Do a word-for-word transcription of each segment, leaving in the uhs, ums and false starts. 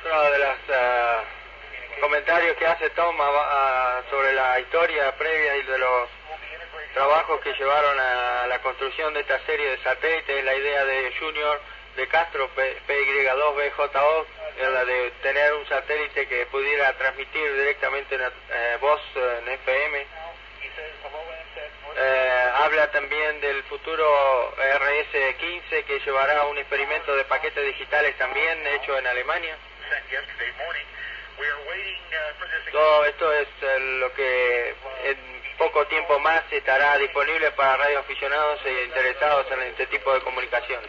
Otro de los uh, comentarios que hace Tom uh, sobre la historia previa y de los trabajos que llevaron a la construcción de esta serie de satélites es la idea de Junior de Castro, P Y dos B J O, la de tener un satélite que pudiera transmitir directamente una, eh, voz en F M. Eh, habla también del futuro R S quince que llevará un experimento de paquetes digitales también hecho en Alemania. Todo esto es eh, lo que en poco tiempo más estará disponible para radioaficionados e interesados en este tipo de comunicaciones.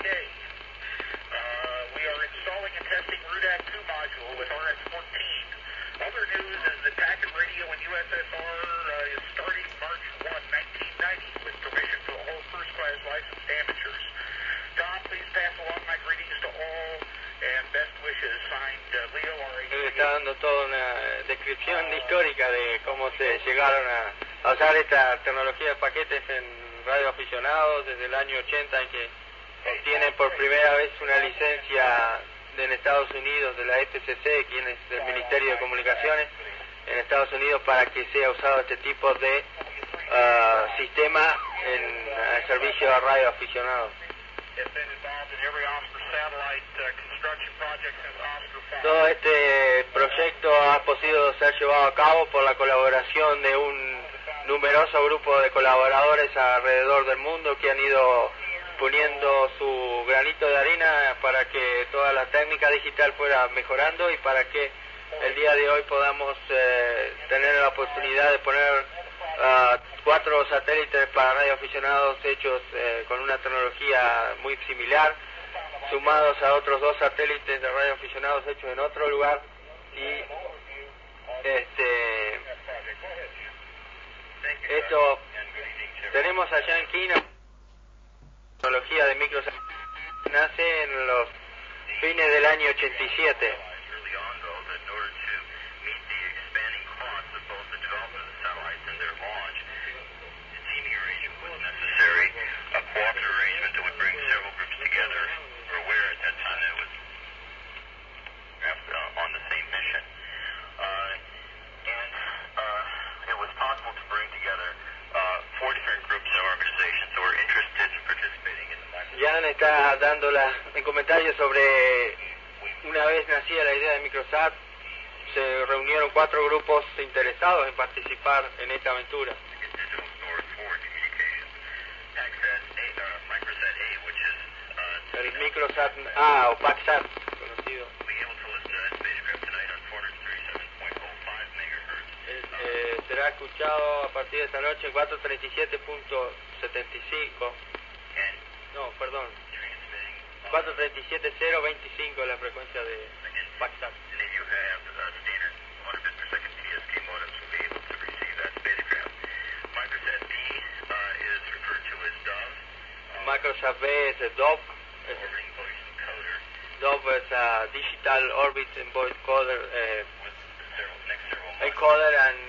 Other news is that packet radio in U S S R uh, is starting March first, nineteen ninety, with permission for the whole first-class licensed amateurs. Tom, please pass along my greetings to all and best wishes. Signed, uh, Leo R. Él está dando toda una descripción histórica de cómo se llegaron a, a usar esta tecnología de paquetes en radioaficionados desde el año ochenta, en que obtienen por primera vez una licencia de en Estados Unidos de la F C C, quien es del Ministerio de Comunicaciones en Estados Unidos, para que sea usado este tipo de uh, sistema en el servicio de radioaficionados. Todo este proyecto ha podido ser llevado a cabo por la colaboración de un numeroso grupo de colaboradores alrededor del mundo que han ido poniendo su granito de arena para que toda la técnica digital fuera mejorando y para que el día de hoy podamos eh, tener la oportunidad de poner uh, cuatro satélites para radioaficionados hechos eh, con una tecnología muy similar, sumados a otros dos satélites de radioaficionados hechos en otro lugar. Y este esto tenemos allá en Quina. La tecnología de microsat nace en los fines del año ochenta y siete. Jan está dando la, en comentarios sobre una vez nacida la idea de Microsat, se reunieron cuatro grupos interesados en participar en esta aventura. El Microsat A o PacSat, conocido. Eh, será escuchado a partir de esta noche en cuatrocientos treinta y siete punto setenta y cinco. No, perdón. cuatrocientos treinta y siete punto cero veinticinco es la frecuencia de PacSat. Microsat B es el Dove. Dove es a Digital Orbit and Voice Coder, eh, encoder, and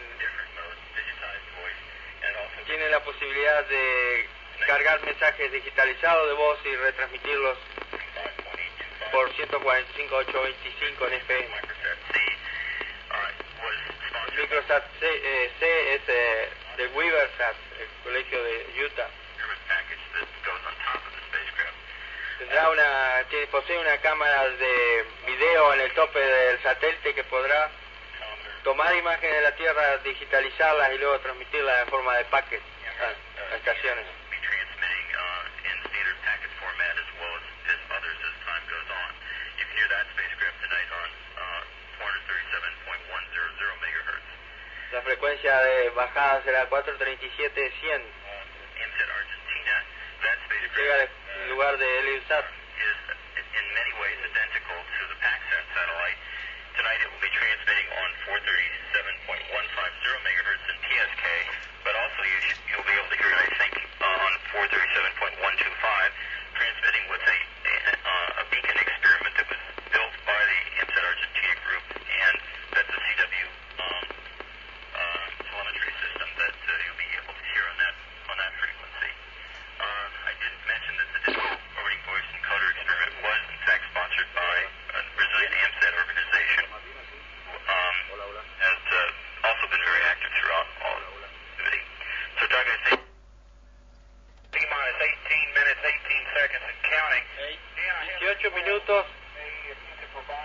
tiene la posibilidad de cargar mensajes digitalizados de voz y retransmitirlos por ciento cuarenta y cinco punto ochocientos veinticinco en F M. El Microsat C, eh, C es eh, del Weaversat, el colegio de Utah. Tendrá una, tiene, posee una cámara de video en el tope del satélite que podrá tomar imágenes de la Tierra, digitalizarlas y luego transmitirlas en forma de paquetes a, a estaciones. La frecuencia de bajada será cuatrocientos treinta y siete punto cien. Llega al lugar de Heliosat. Tonight it will be transmitting on four thirty-seven point one five zero megahertz in T S K, but also you should, you'll be able to hear it, I think, uh, on four thirty-seven point one two five, transmitting with a, a, uh, a beacon experiment that was built by the IMSAT Argentina group, and that's a C W um, uh, telemetry system that uh, you'll be able to hear on that on that frequency. Uh, I didn't mention that the digital orbiting voice encoder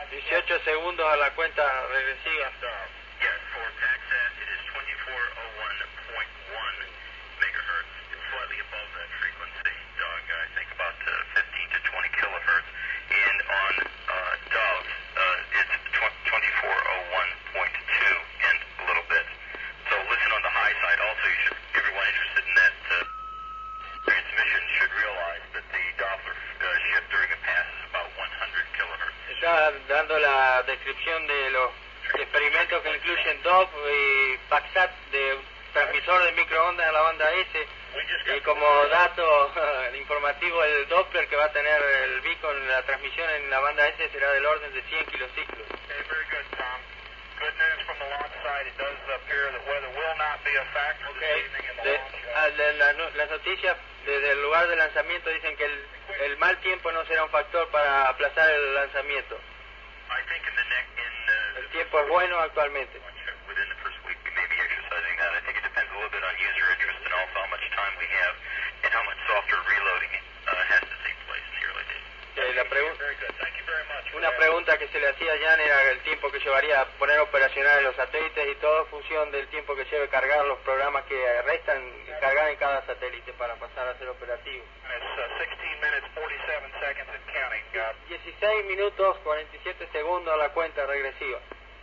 dieciocho segundos a la cuenta regresiva. Yes, for PAXAT it is twenty-four oh one point one megahertz. It's slightly above that frequency, Doug. I think about uh, fifteen to twenty kilohertz. And on uh, Dove, uh, it's twenty-four oh one point two and a little bit. So listen on the high side. Also, you should, everyone interested in that uh, transmission should realize that the Doppler uh, shift during a pass is about one hundred kilohertz. Está dando la descripción de los experimentos que incluyen Dove y PAXAT de transmisor de microondas a la banda S, y como dato informativo el Doppler que va a tener el beacon, la transmisión en la banda S será del orden de cien kilociclos. Okay, very good, Tom. Good news from the launch side. It does appear that weather will not be a factor this Okay. evening in the De, launch. a, la- la- las noticias desde el lugar de lanzamiento dicen que el, el mal tiempo no será un factor para aplazar el lanzamiento. I think in the next, in uh, El tiempo es bueno actualmente. within the first week, we may be exercising that. I think it depends a little bit on user interest and also how much time we have and how much software reloading uh, has to take place in the early days. Eh, la pregu- Very good. Thank you very much. for Una that. pregunta que se le hacía a Jan era el tiempo que llevaría a poner operacionales los satélites y todo en función del tiempo que lleve cargar los programas que restan cargar en cada satélite para pasar a ser operativo. It's uh, sixteen minutes, forty-seven seconds and counting. Uh, dieciséis minutos, cuarenta y siete segundos a la cuenta regresiva.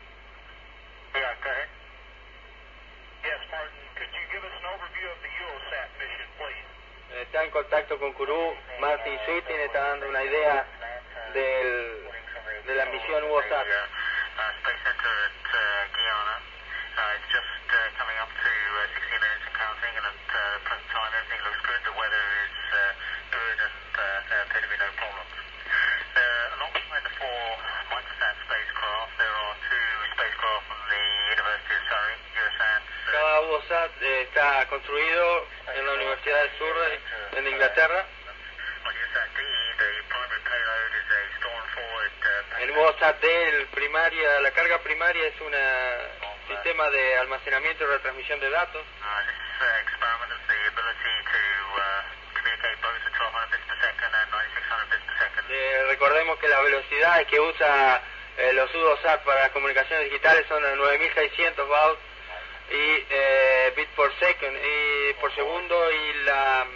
yeah, go ahead. Yes, Martin, could you give us an overview of the Eurosat mission, please? Está en contacto con Kourou. Martin Sweetin está dando una idea del, de la misión UOSAT. Uh, Space Center at uh, Guyana. Uh, it's just uh, coming up to uh, sixteen minutes and counting, and at uh, the present time everything looks good. The weather is uh, good, and uh, there appear to be no problems. Uh, alongside the four microsat spacecraft, there are two spacecraft from the University of Surrey, Eurosat. Cada UOSAT eh, está construido en la Universidad de Surrey, en Inglaterra. On Eurosat D, the primary payload is a Storm Forward uh, El payload. UOSAT D, el primaria, la carga primaria es un sistema de almacenamiento y retransmisión de datos. Uh, this uh, experiment has the ability to uh, communicate both at twelve hundred bits per second and ninety-six hundred bits per second. Eh, recordemos que las velocidades que usa eh, los UOSAT para las comunicaciones digitales son de nueve mil seiscientos baud y eh, bit por second y por segundo, y la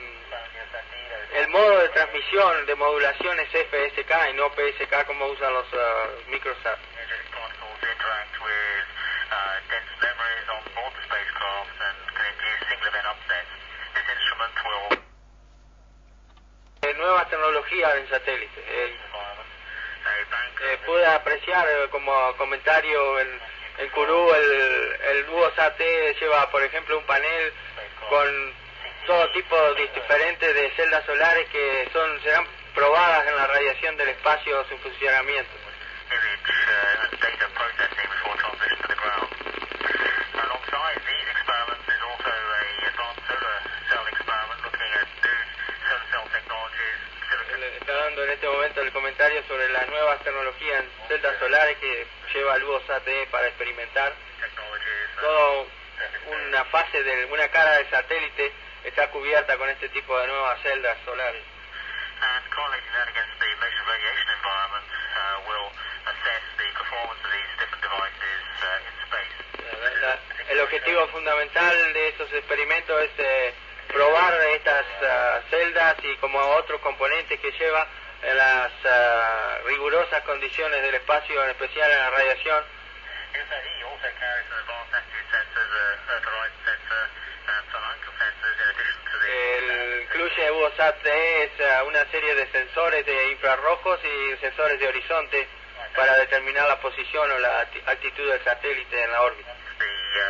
el modo de transmisión de modulación es F S K y no P S K como usan los uh, microsat. Energetic particles interact with uh, dense memories on board the spacecraft and can induce single event upsets. This instrument will Eh, nuevas tecnologías en satélites. Eh, environment a bank eh, pude apreciar eh, como comentario en, en Kourou el, el UOSAT lleva, por ejemplo, un panel con todo tipo diferente de celdas solares que son serán probadas en la radiación del espacio sin funcionamiento. image uh, and data processing before transition to the ground. Alongside these experiments is also a advanced solar cell experiment looking at new solar cell technologies, silicon Le está dando en este momento el comentario sobre las nuevas tecnologías en celdas solares que lleva el UOSAT para experimentar. technologies. uh, Toda una fase de una cara del satélite está cubierta con este tipo de nuevas celdas solares. And correlating that against the measured radiation environment uh, will assess the performance of these different devices uh, in space. La- la- el objetivo fundamental de estos experimentos es eh, probar estas ah, celdas y como otros componentes que lleva en las ah, rigurosas condiciones del espacio, en especial en la radiación. Eurosat E also carries an advanced attitude sensor, the Earth horizon sensor, and some angle sensors in addition to the El, incluye UOSAT D, es ah, una serie de sensores de infrarrojos y sensores de horizonte para determinar la posición o la ati- actitud del satélite en la órbita. the uh,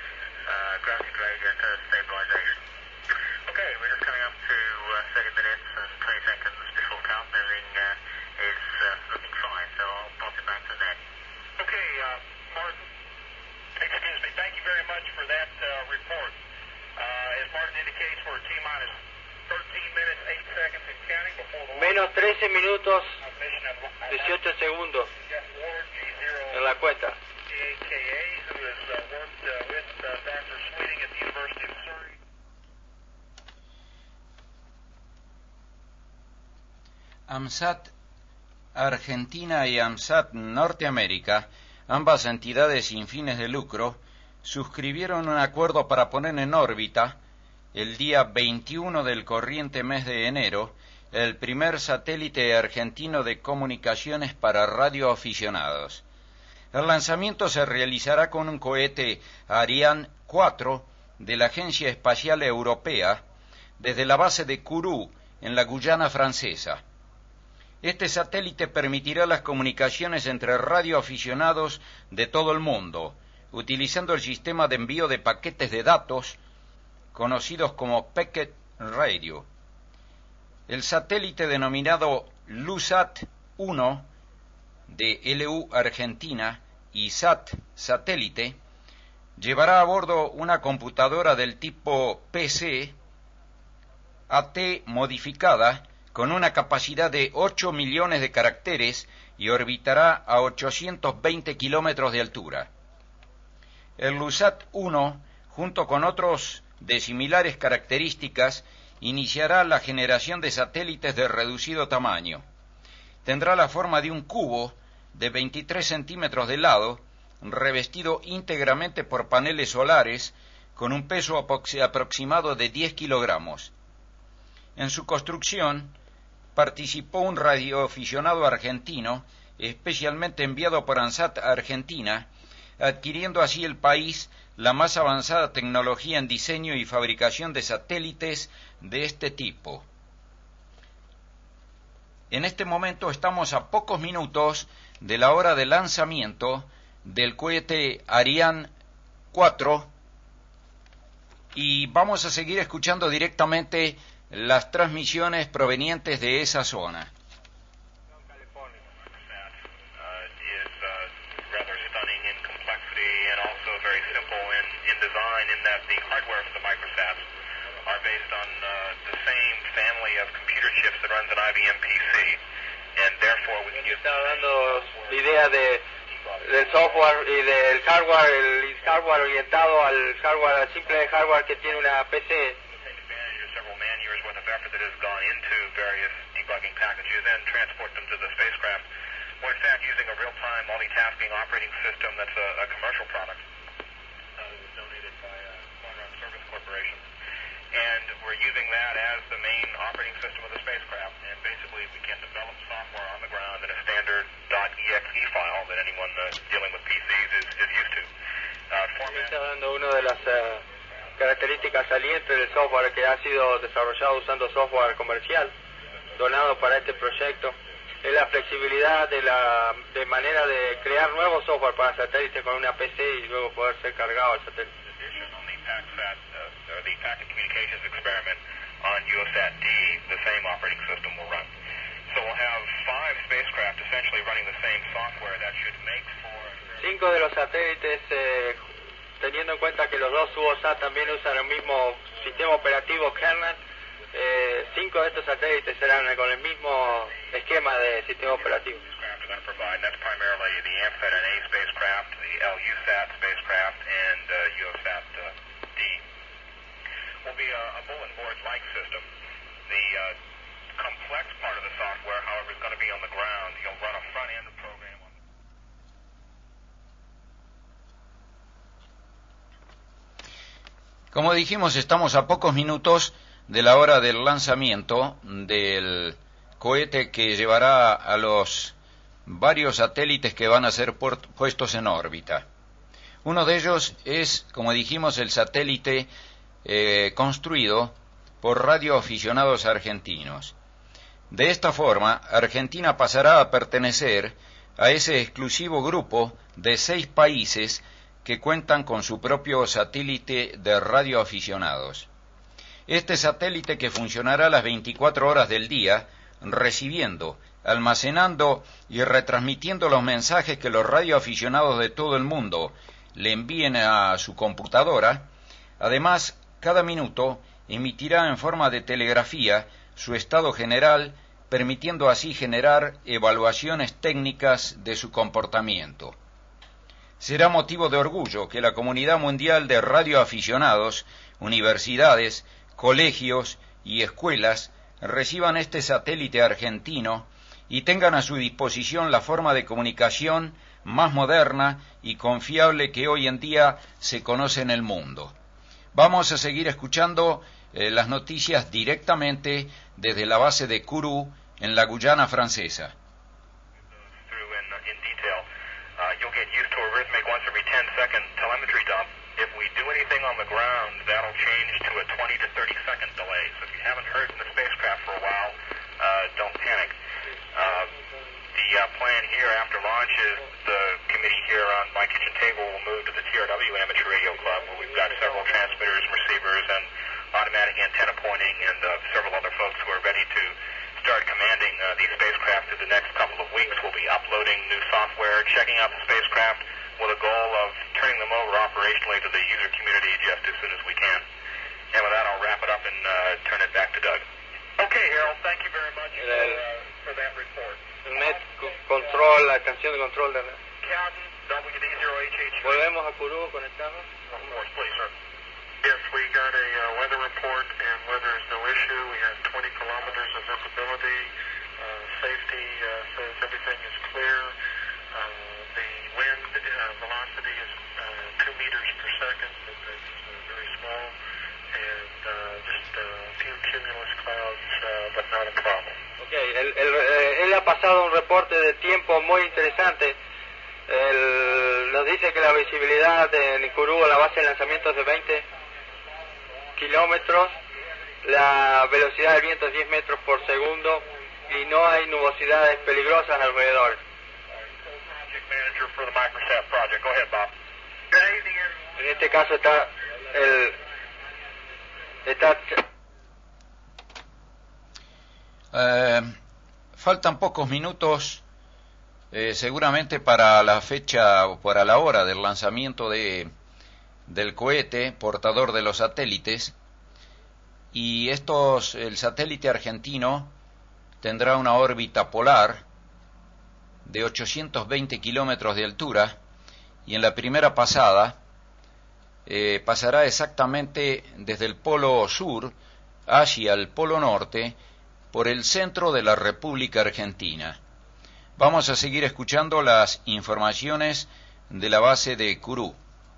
uh, gravity gradient Earth stabilization. Okay, we're just coming up to uh, thirty minutes and twenty seconds before count. Everything uh, is uh, looking fine, so I'll pass it back to Ned. Okay, uh, Martin, excuse me, thank you very much for that uh, report. Uh, as Martin indicates, we're T-minus thirteen minutes, eight seconds and counting before the Menos trece minutos, mission of dieciocho segundos Jeff Ward, G zero en la cuenta. A K A, who has uh, worked uh, with uh, Doctor Sweeting at the University of Surrey. AMSAT Argentina y AMSAT Norteamérica, ambas entidades sin fines de lucro, suscribieron un acuerdo para poner en órbita, el día veintiuno del corriente mes de enero, el primer satélite argentino de comunicaciones para radioaficionados. El lanzamiento se realizará con un cohete Ariane cuatro de la Agencia Espacial Europea desde la base de Kourou, en la Guyana francesa. Este satélite permitirá las comunicaciones entre radioaficionados de todo el mundo, utilizando el sistema de envío de paquetes de datos conocidos como Packet Radio. El satélite denominado LUSAT uno de L U Argentina y SAT satélite llevará a bordo una computadora del tipo P C A T modificada con una capacidad de ocho millones de caracteres y orbitará a ochocientos veinte kilómetros de altura. El LUSAT uno, junto con otros de similares características, iniciará la generación de satélites de reducido tamaño. Tendrá la forma de un cubo de veintitrés centímetros de lado, revestido íntegramente por paneles solares, con un peso aproximado de diez kilogramos. En su construcción participó un radioaficionado argentino, especialmente enviado por ANSAT Argentina, adquiriendo así el país la más avanzada tecnología en diseño y fabricación de satélites de este tipo. En este momento estamos a pocos minutos de la hora de lanzamiento del cohete Ariane cuatro y vamos a seguir escuchando directamente las transmisiones provenientes de esa zona. Are based on uh, the same family of computer chips that runs an I B M P C, and therefore we can use. Está dando la idea de del software y del hardware, el hardware orientado al hardware, al simple hardware que tiene una P C. Several man years worth of effort that has gone into various debugging packages and transport them to the spacecraft. We're in fact using a real-time multitasking operating system that's a, a commercial product. Uh, it was donated by uh, Conrad Service Corporation. And we're using that as the main operating system of the spacecraft. And basically, we can develop software on the ground in a standard .exe file that anyone uh, dealing with P Cs is, is used to. Uh, format. Está dando una de las uh, características salientes del software que ha sido desarrollado usando software comercial donado para este proyecto. Es la flexibilidad de la de manera de crear nuevos software para satélites con una P C y luego poder ser cargado al satélite. PackSat, uh, or the Packet Communications Experiment on UOSat D, the same operating system will run. So we'll have five spacecraft essentially running the same software that should make for... Cinco de los satélites, eh, teniendo en cuenta que los dos UOSat también usan el mismo sistema operativo kernel, eh, cinco de estos satélites serán con el mismo esquema de sistema operativo. Provide. That's primarily the AMSAT N A spacecraft, the LUSAT spacecraft, and uh, UOSat uh, D. Will be a, a bulletin board-like system. The uh, complex part of the software, however, is going to be on the ground. You'll run a front-end program. Como dijimos, estamos a pocos minutos de la hora del lanzamiento del cohete que llevará a los varios satélites que van a ser puestos en órbita. Uno de ellos es, como dijimos, el satélite eh, construido por radioaficionados argentinos. De esta forma, Argentina pasará a pertenecer a ese exclusivo grupo de seis países que cuentan con su propio satélite de radioaficionados. Este satélite, que funcionará las veinticuatro horas del día, recibiendo, almacenando y retransmitiendo los mensajes que los radioaficionados de todo el mundo le envíen a su computadora. Además, cada minuto emitirá en forma de telegrafía su estado general, permitiendo así generar evaluaciones técnicas de su comportamiento. Será motivo de orgullo que la comunidad mundial de radioaficionados, universidades, colegios y escuelas reciban este satélite argentino y tengan a su disposición la forma de comunicación más moderna y confiable que hoy en día se conoce en el mundo. Vamos a seguir escuchando eh, las noticias directamente desde la base de Kourou en la Guyana francesa. The uh, plan here after launch is the committee here on my kitchen table will move to the T R W Amateur Radio Club, where we've got several transmitters, receivers, and automatic antenna pointing, and uh, several other folks who are ready to start commanding uh, these spacecraft through the next couple of weeks. We'll be uploading new software, checking out the spacecraft with a goal of turning them over operationally to the user community just as soon as we can. And with that, I'll wrap it up and uh, turn it back to Doug. Okay, Harold, thank you very much for, uh, for that report. Net control, la estación de control de... Calton, W D zero H H. Volvemos a Kourou, conectamos. Of course, please, sir. Yes, we got a uh, weather report, and weather is no issue. We have twenty kilometers of visibility. Uh, safety uh, says everything is clear. Uh, the wind uh, velocity is uh, two meters per second. It's uh, very small. And uh, just a few cumulus clouds, uh, but not a problem. Okay, él, él, él ha pasado un reporte de tiempo muy interesante. Él nos dice que la visibilidad en Kourou, la base de lanzamiento es de veinte kilómetros, la velocidad del viento es diez metros por segundo y no hay nubosidades peligrosas alrededor. En este caso está el... Está... Eh, faltan pocos minutos eh, seguramente para la fecha o para la hora del lanzamiento de, del cohete portador de los satélites, y estos, el satélite argentino tendrá una órbita polar de ochocientos veinte kilómetros de altura, y en la primera pasada eh, pasará exactamente desde el polo sur hacia el polo norte por el centro de la República Argentina. Vamos a seguir escuchando las informaciones de la base de Kourou.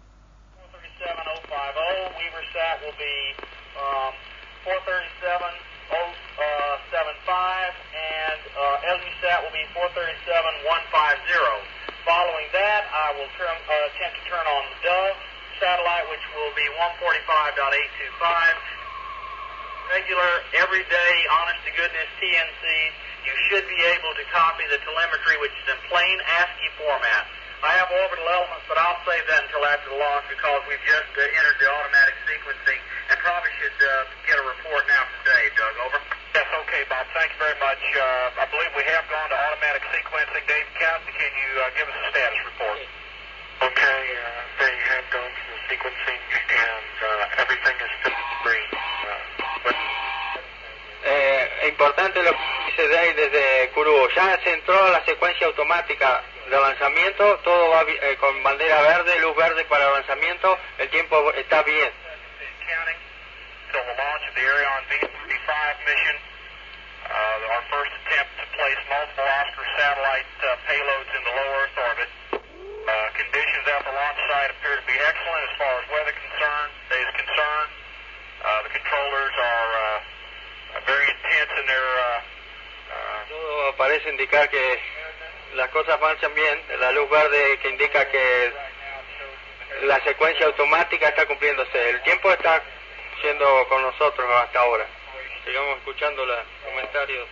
four thirty-seven oh seventy-five and uh, L U SAT will be four thirty-seven one fifty. Following that, I will turn, uh, attempt to turn on the Dove satellite, which will be one forty-five point eight two five. Regular, everyday, honest-to-goodness T N Cs. You should be able to copy the telemetry, which is in plain ASCII format. I have orbital elements, but I'll save that until after the launch because we've just uh, entered the automatic sequencing and probably should uh, get a report now from Dave. Doug, over. Yes, okay, Bob. Thank you very much. Uh, I believe we have gone to automatic sequencing. Dave Calton, can you uh, give us a status report? Okay, uh, they have gone to the sequencing and uh, everything is still green. Uh, but... eh, importante lo que dice Dave desde Kourou. Ya se entró la secuencia automática de avanzamiento, todo va eh, con bandera verde, luz verde para avanzamiento, el tiempo está bien. So the launch of the Ariane V fifty-five mission, uh, our first attempt to place multiple Oscar satellite uh, payloads in the low Earth orbit. Uh, conditions at the launch site appear to be excellent as far as weather concerned, is concerned. Uh, the controllers are uh, very intense in their... Uh, uh, todo parece indicar que las cosas avanzan bien, la luz verde que indica que la secuencia automática está cumpliéndose, el tiempo está siendo con nosotros hasta ahora. Sigamos escuchando los comentarios.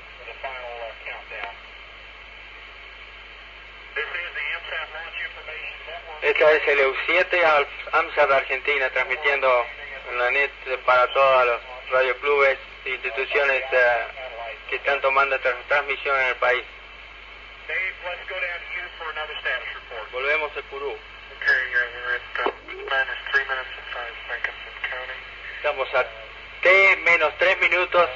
Esta es el E U siete AMSAT Argentina, transmitiendo en la net para todos los radioclubes e instituciones uh, que están tomando tra transmisión en el país. Volvemos a Kourou. Estamos a T menos tres minutos.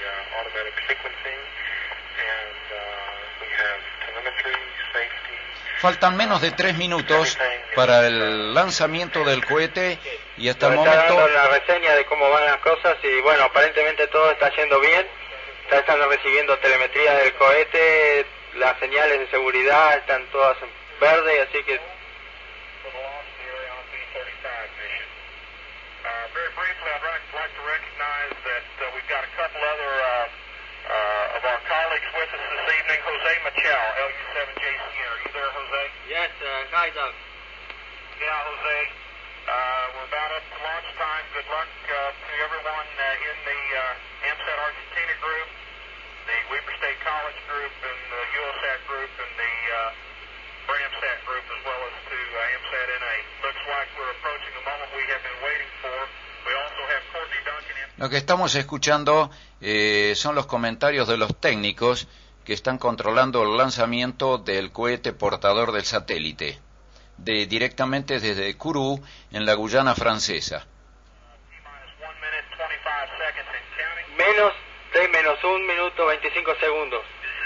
automatic sequencing, and uh, we have telemetry, safety, Faltan menos de tres minutos para el lanzamiento del cohete y hasta el Nos está momento... dando la reseña de cómo van las cosas y bueno, aparentemente todo está yendo bien. Ya están recibiendo telemetría del cohete, las señales de seguridad están todas en verde, así que... Very briefly, I'd like to recognize that uh, we've got a couple other uh, uh, of our colleagues with us this evening. Jose Machel, L U seven J C. Are you there, Jose? Yes, uh, hi, Doug. Yeah, Jose. Uh, we're about up to launch time. Good luck uh, to everyone uh, in the uh, AMSAT Argentina group, the Weber State College group, and the UOSAT group, and the uh, BRAMSAT group, as well as to uh, AMSAT N A. Looks like we're approaching the moment we have been waiting for. We also have Courtney Duncan in. Lo que estamos escuchando eh, son los comentarios de los técnicos que están controlando el lanzamiento del cohete portador del satélite, de, directamente desde Kourou, en la Guyana francesa. Menos de menos un minuto veinticinco segundos.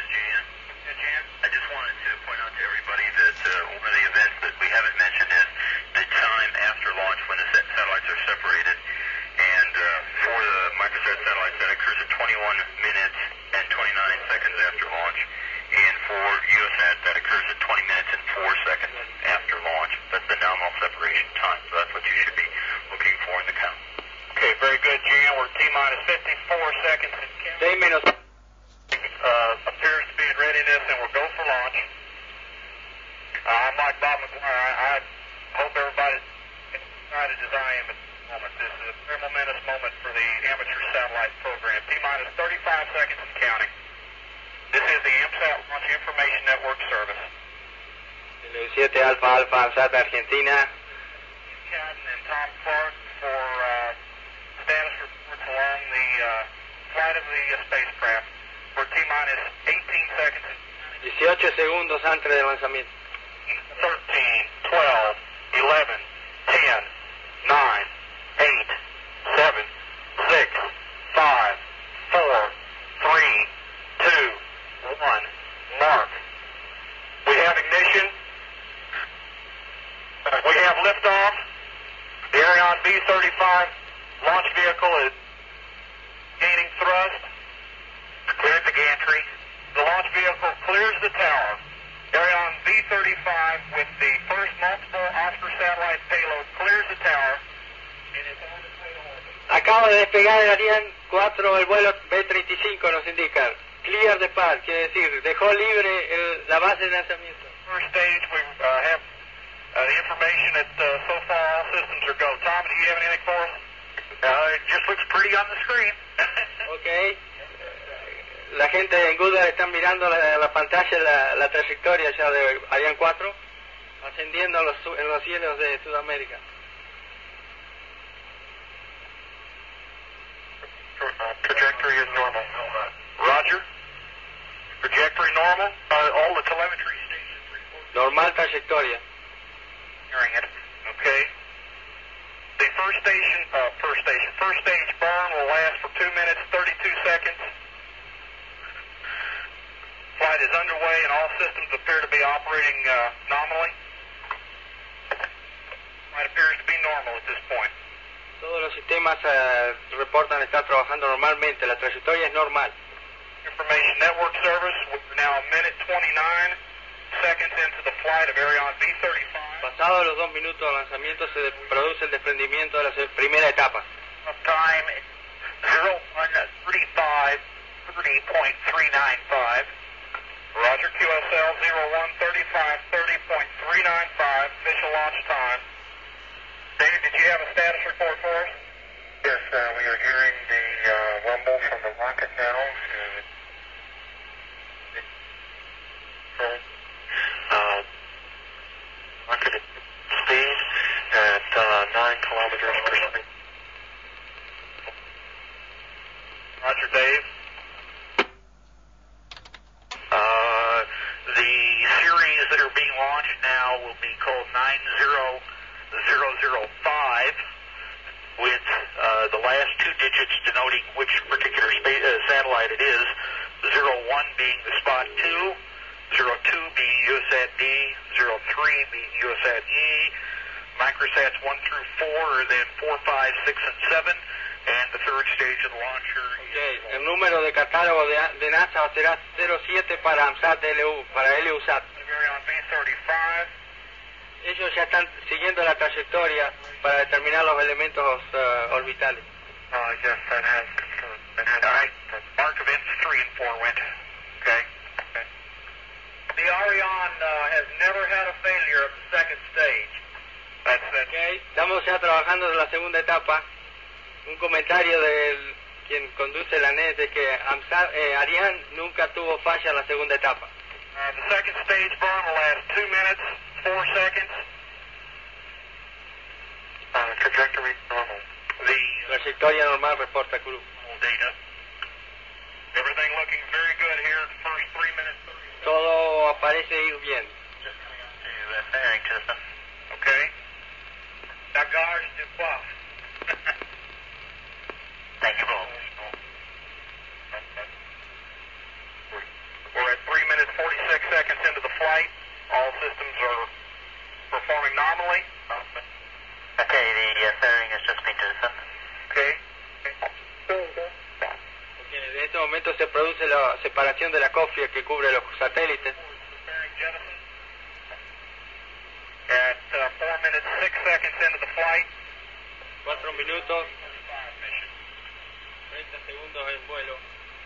I just wanted to point out to everybody that uh, one of the events that we haven't mentioned is the time after launch when the sat- satellites are separated. And uh, for the microsat satellites, that occurs at twenty-one minutes and twenty-nine seconds after launch. And for UOSAT, that occurs at twenty minutes and four seconds after launch. That's the nominal separation time. So that's what you should be looking for in the count. Okay, very good, Jan. We're T-minus fifty-four seconds and counting. De menos... Uh, appears to be in readiness, and we'll go for launch. Uh, I'm like Bob McGuire. I, I hope everybody's excited as I am at this moment. This is a very momentous moment for the amateur satellite program. T-minus thirty-five seconds and counting. This is the AMSAT Launch Information Network Service. siete Alfa Alfa AMSAT Argentina. Cadden and Tom Clark for uh, status reports along the uh, flight of the uh, spacecraft. For T-minus eighteen seconds. dieciocho segundos antes del lanzamiento. thirteen, twelve, eleven, ten, nine, eight, seven, six, five, four, three, two, one, mark. We have ignition. We have liftoff. The Ariane V thirty-five launch vehicle is gaining thrust. Cleared the gantry. The launch vehicle clears the tower. Ariane V thirty-five with the first multiple Oscar satellite payload clears the tower and is on its way to orbit. Acaba de despegar el Ariane cuatro, el vuelo B treinta y cinco nos indica. Clear the path, quiere decir, dejó libre el, la base de lanzamiento. First stage, we uh, have uh, the information that uh, so far all systems are go. Tom, do you have anything for us? Uh, it just looks pretty on the screen. Ok. La gente en Goddard están mirando la, la pantalla, la, la trayectoria ya de Ariane cuatro, ascendiendo en los, en los cielos de Sudamérica. Trajectory is normal. Roger. Trajectory normal. Uh, all the telemetry stations report. Normal trayectoria. Hearing it. Okay. The first station, uh, first station, first stage burn will last for two minutes, thirty-two seconds. Flight is underway and all systems appear to be operating uh, nominally. Flight appears to be normal at this point. Todos los sistemas uh, reportan estar trabajando normalmente, la trayectoria es normal. Information Network Service, we're now a minute twenty-nine seconds into the flight of Ariane V thirty-five. Pasados los dos minutos de lanzamiento se produce el desprendimiento de la primera etapa. Time zero one three five thirty point three nine five. Roger, Q S L zero one thirty-five thirty point three nine five, official launch time. David, did you have a status report for us? Yes, uh, we are hearing the uh, rumble from the rocket now. Uh, rocket at speed at uh, nine kilometers per second. Roger, Dave. Uh, the series that are being launched now will be called nine zero zero zero five, with uh, the last two digits denoting which particular spa- uh, satellite it is, zero one being the spot two, zero two being USAT D, zero three being USAT E. Microsats one through four are then four, five, six, and seven. And the third stage of the launcher. Okay. El número de catálogo de, de NASA será cero siete para AMSAT L U, para LUSAT. B thirty-five. Ellos ya están siguiendo la trayectoria para determinar los elementos uh, orbitales. Uh, yes, that has confirmed. That has All right. Mark events three and four went. Okay. okay. The Ariane uh, has never had a failure of the second stage. That's that. Okay. Estamos ya trabajando en la segunda etapa. Un comentario de quien conduce la N E T es que AMSAT, eh, Ariane nunca tuvo falla en la segunda etapa. Uh, the second stage burn will last two minutes, four seconds. Uh, trajectory normal. The Trayectoria normal, reporta Cruz. data. Everything looking very good here. The first three minutes. Todo aparece ir bien. Just coming on to uh, fairing system. Okay. Dagage du Bois. Thank you both. We're at three minutes, forty-six seconds into the flight. All systems are performing nominally. Okay, the uh, fairing has just been citizen. Okay. Okay, en este momento se produce la separación de la cofia que cubre los satélites. At uh, four minutes, six seconds into the flight. Cuatro minutos, treinta segundos en vuelo.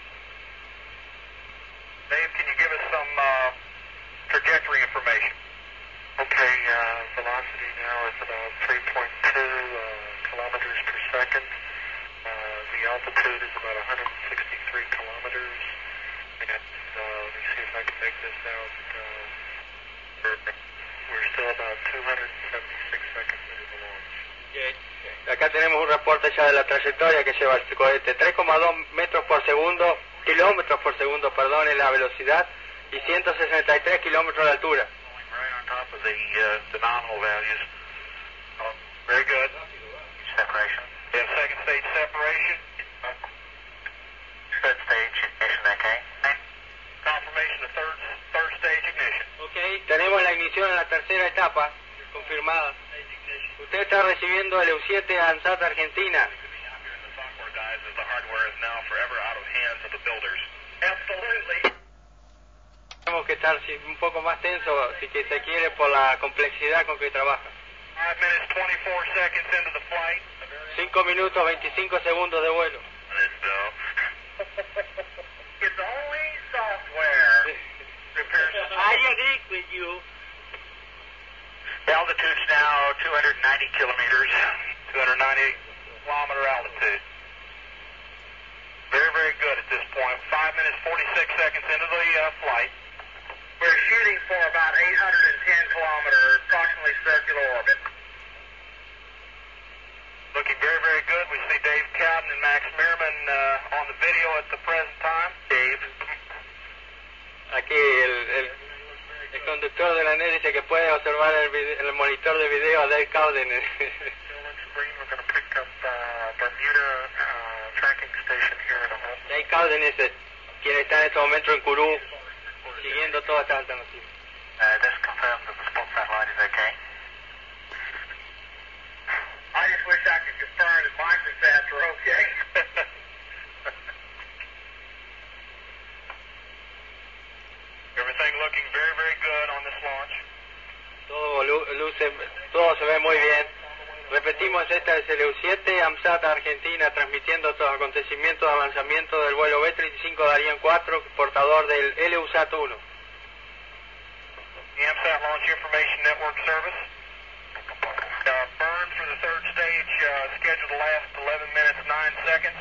Dave, can you give us some uh, trajectory information? Okay, uh, velocity now is about three point two uh, kilometers per second. Uh, the altitude is about one hundred sixty-three kilometers. And uh, let me see if I can make this out. Uh, we're, we're still about two hundred seventy-six seconds into the launch. Okay. Acá tenemos un reporte ya de la trayectoria que lleva el cohete. tres coma dos metros por segundo, kilómetros por segundo, perdón, en la velocidad y ciento sesenta y tres kilómetros de altura. Right on top of the, uh, the nominal values. Oh, very good. Separation. Yeah, second stage separation. Third stage ignition, okay. Confirmation of third, third stage ignition. Okay. Tenemos la ignición en la tercera etapa, confirmada. Usted está recibiendo el E U siete AMSAT Argentina. The software guys, as the hardware is now forever out of hands of the builders. Absolutely. Tenemos que estar un poco más tenso, si que se quiere, por la complejidad con que trabaja. Five minutes, twenty-four seconds into the flight. cinco minutos, veinticinco segundos de vuelo. It's only software. I agree with you. Altitude's now two hundred ninety kilometers, two hundred ninety kilometer altitude. Very, very good at this point. Five minutes, forty-six seconds into the uh, flight. We're shooting for about eight hundred ten kilometer, approximately circular orbit. Looking very, very good. We see Dave Cowden and Max Meerman uh, on the video at the present time. Dave. Aquí el, el, el conductor de la N E T dice que puede observar el, video, el monitor de video a Dave Cowden. We're going to pick up uh, Bermuda uh, tracking station here in a moment. Dave Cowden es el, quien está en este momento en Kourou siguiendo toda esta alternativa. Uh, this confirms that the spot satellite is okay. I just wish I could confirm that microsats are okay. Everything looking very, very good on this launch. Todo luce, todo se ve muy bien. Repetimos, esta es el E U siete, AMSAT Argentina, transmitiendo estos acontecimientos de avanzamiento del vuelo B treinta y cinco de Ariane cuatro, portador del LUSAT uno. The AMSAT Launch Information Network Service. Uh, burn for the third stage uh, scheduled to last eleven minutes, nine seconds.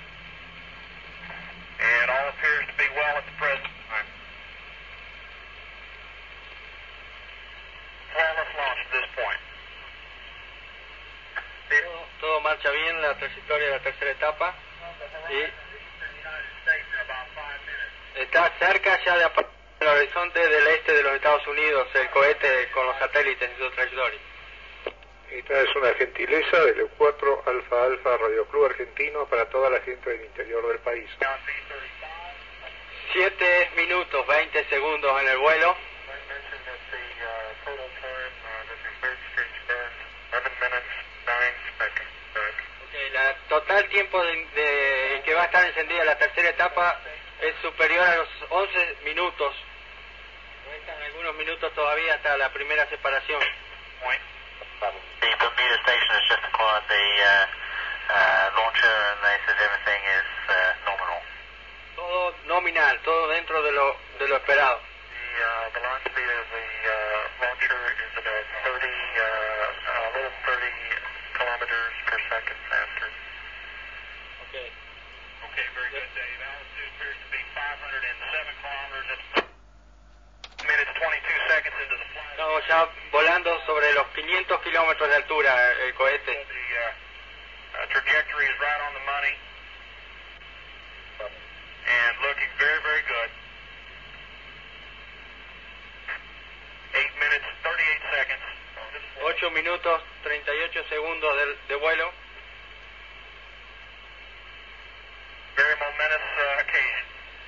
And all appears to be well at the present time. Flawless launch at this point. Todo, todo marcha bien, la trayectoria de la tercera etapa. Y está cerca ya de aparecer el horizonte del este de los Estados Unidos, el cohete con los satélites y su trayectoria. Esta es una gentileza del E U cuatro Alfa Alfa Radio Club Argentino para toda la gente del interior del país. siete minutos, veinte segundos en el vuelo. Okay, la total tiempo de, de, en que va a estar encendida la tercera etapa es superior a los once minutos. Restan algunos minutos todavía hasta la primera separación. The Bermuda station has just acquired the uh, uh, launcher and they said everything is uh, nominal. Todo nominal, todo dentro de lo, de lo esperado. The uh, velocity of the uh, launcher is about thirty, uh, a little thirty kilometers per second faster. Okay. Okay, very good, Dave. Altitude appears to be five hundred seven kilometers at minutes twenty-two seconds into the flight. Estamos ya volando sobre los quinientos kilómetros de altura el cohete. The uh, uh, trajectory is right on the money and looking very, very good. Eight minutes, thirty-eight seconds. ocho minutos, treinta y ocho segundos de, de vuelo. Very momentous uh, occasion.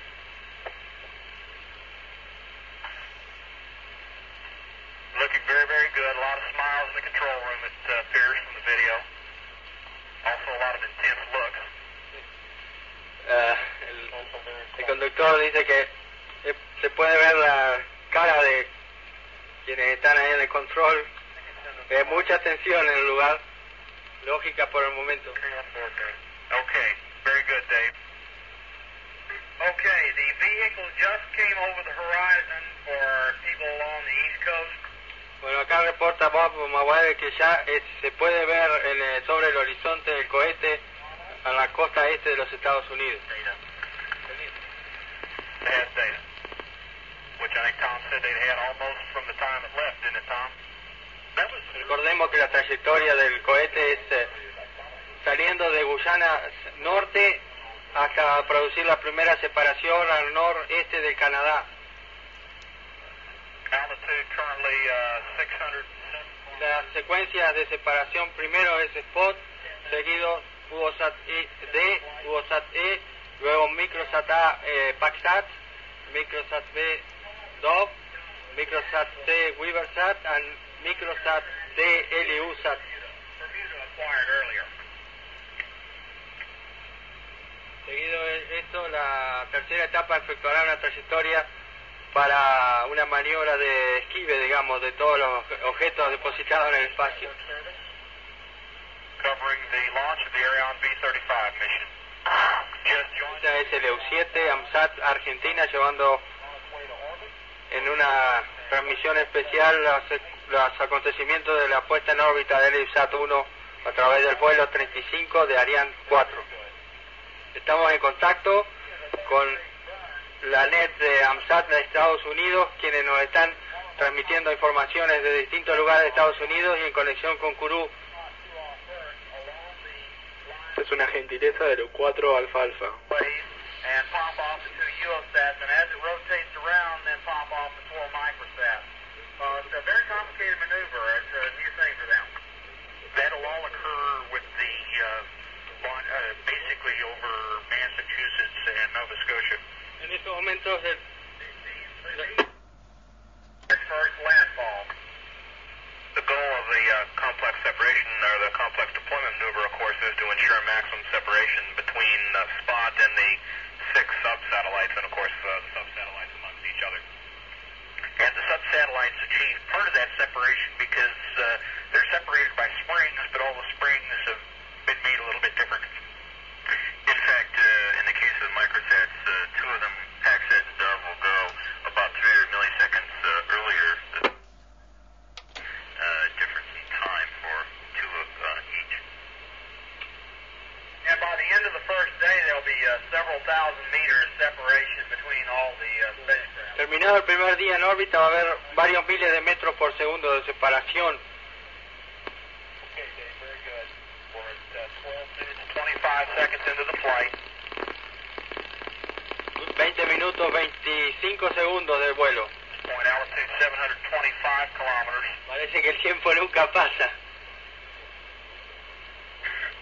Looking very, very good. A lot of smiles in the control room, it uh, appears from the video. Also a lot of intense looks. Uh, el, el conductor dice que eh, se puede ver la cara de quienes están ahí en el control. Eh, mucha tensión en el lugar. Lógica por el momento. Okay, very good, Dave. Okay, the vehicle just came over the horizon for people along the East Coast. Bueno, acá reporta Bob Maguire que ya es, se puede ver en, eh, sobre el horizonte del cohete a la costa este de los Estados Unidos. Data. They had data. Which I think Tom said they'd had almost from the time it left, didn't it, Tom? That was... Recordemos que la trayectoria del cohete es eh, saliendo de Guyana Norte hasta producir la primera separación al noreste del Canadá. Altitude currently uh, six hundred. La secuencia de separación primero es Spot, seguido UOSAT E, D, UOSAT E, luego Microsat A, eh, PACSAT, Microsat B, Dove, Microsat C, Weaversat, and Microsat D, LUSAT. Acquired earlier. Seguido de esto, la tercera etapa efectuará una trayectoria para una maniobra de esquive, digamos, de todos los objetos depositados en el espacio. Covering the launch of the Ariane V thirty-five mission. Just joined. Esta es el E U siete, AMSAT Argentina, llevando en una transmisión especial los, los acontecimientos de la puesta en órbita del EUSAT uno a través del vuelo treinta y cinco de Ariane cuatro. Estamos en contacto con la net de AMSAT de Estados Unidos, quienes nos están transmitiendo informaciones de distintos lugares de Estados Unidos y en conexión con Kourou. Es una gentileza del E U cuatro Alfa Alfa. And pop off the two UOSATs, and as it rotates around, then pop off the four microsats. Uh, it's a very complicated maneuver. It's a new thing for them. That'll all occur with the uh, launch, uh, basically over Massachusetts and Nova Scotia. En estos momentos el, First landfall. The goal of the uh, complex separation, or the complex deployment maneuver, of course, is to ensure maximum separation between uh, Spot and the six sub-satellites, and of course, uh, the sub-satellites amongst each other. And the sub-satellites achieve part of that separation because uh, they're separated by springs, but all the springs have been made a little bit different. In fact, uh, in the case of the microsats, uh, two of them, PACSAT and Dove, will go about three hundred milliseconds uh, earlier, uh, difference in time for two of uh, each. And by the end of the first day, there'll be uh, several thousand meters separation between all the uh, spacecraft. terminado el primer día en órbita va a haber varios miles de metros por segundo de separación. Okay, Dave, very good. We're at uh, twelve minutes and twenty-five seconds into the flight. veinte minutos, veinticinco segundos del vuelo. Point altitude seven hundred twenty-five kilometers. Parece que el tiempo nunca pasa.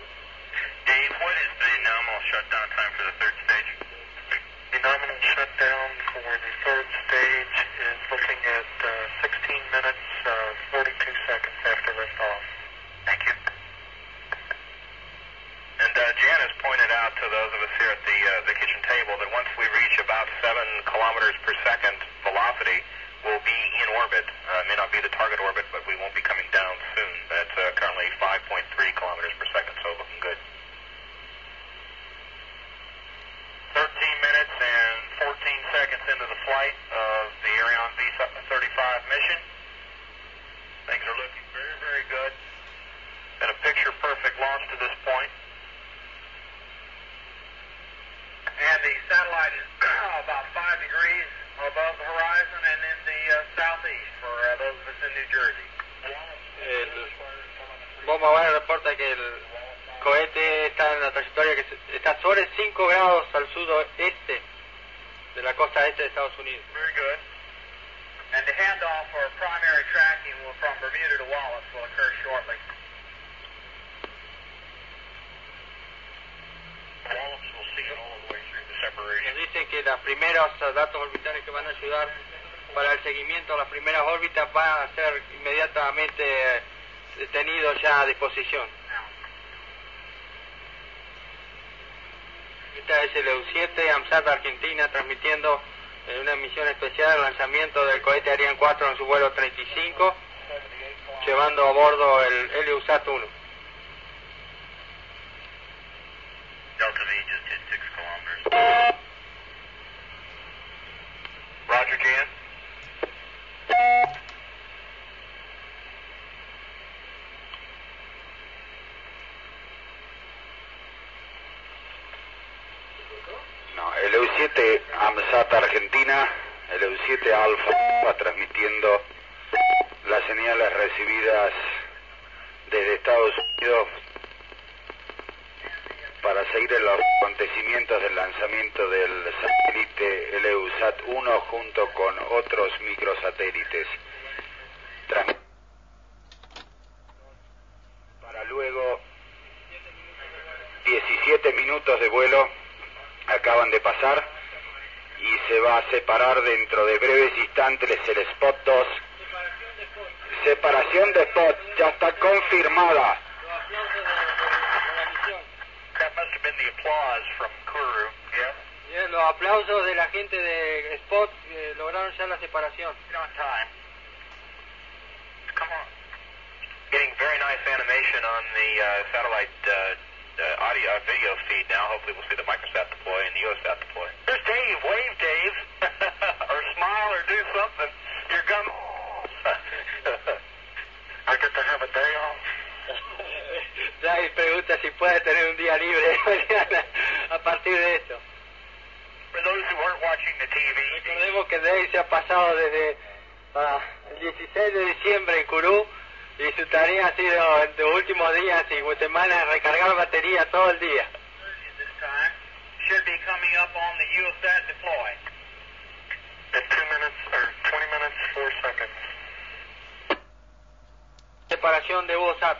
Dave, what is the nominal shutdown time for the third stage? The nominal shutdown reporta que el cohete está en la trayectoria que se- está sobre cinco grados al sudoeste de la costa este de Estados Unidos. Very good. And the handoff for primary tracking will, from Bermuda to Wallace will occur shortly. Wallace will see it all the way through the separation. Nos dicen que los primeros eh, datos orbitales que van a ayudar para el seguimiento de las primeras órbitas van a ser inmediatamente eh, tenidos ya a disposición. Esta es el E U siete, AMSAT Argentina, transmitiendo en una misión especial el lanzamiento del cohete Ariane cuatro en su vuelo treinta y cinco, llevando a bordo el Heliosat uno. Delta V just hit six kilometers. Roger, Jan. No, el E U siete AMSAT Argentina, el E U siete Alfa va transmitiendo las señales recibidas desde Estados Unidos para seguir los acontecimientos del lanzamiento del satélite Heliosat uno junto con otros microsatélites. Transmi- para luego diecisiete minutos de vuelo acaban de pasar y se va a separar dentro de breves instantes el Spot dos. Separación de Spot, ya está confirmada. That must have been the applause from Kuru. Yeah. Bien, los aplausos de la gente de Spot eh, lograron ya la separación. Get on time. Come on. Getting very nice animation on the uh, satellite uh, uh, audio uh, video feed now. Hopefully we'll see the microsat deploy and the UOSat deploy. There's Dave. Wave, Dave. Or smile or do something. You're gonna... I get to have a day off. Dave pregunta si puede tener un día libre mañana a partir de esto. For those who aren't watching the T V, Recordemos que Dave se ha pasado desde ah, el dieciséis de diciembre en Kourou y su tarea ha sido en los últimos días y semanas recargar batería todo el día. This time should be coming up on the UOSat deploy. in two minutes or twenty minutes, four seconds. Separación de UOSat.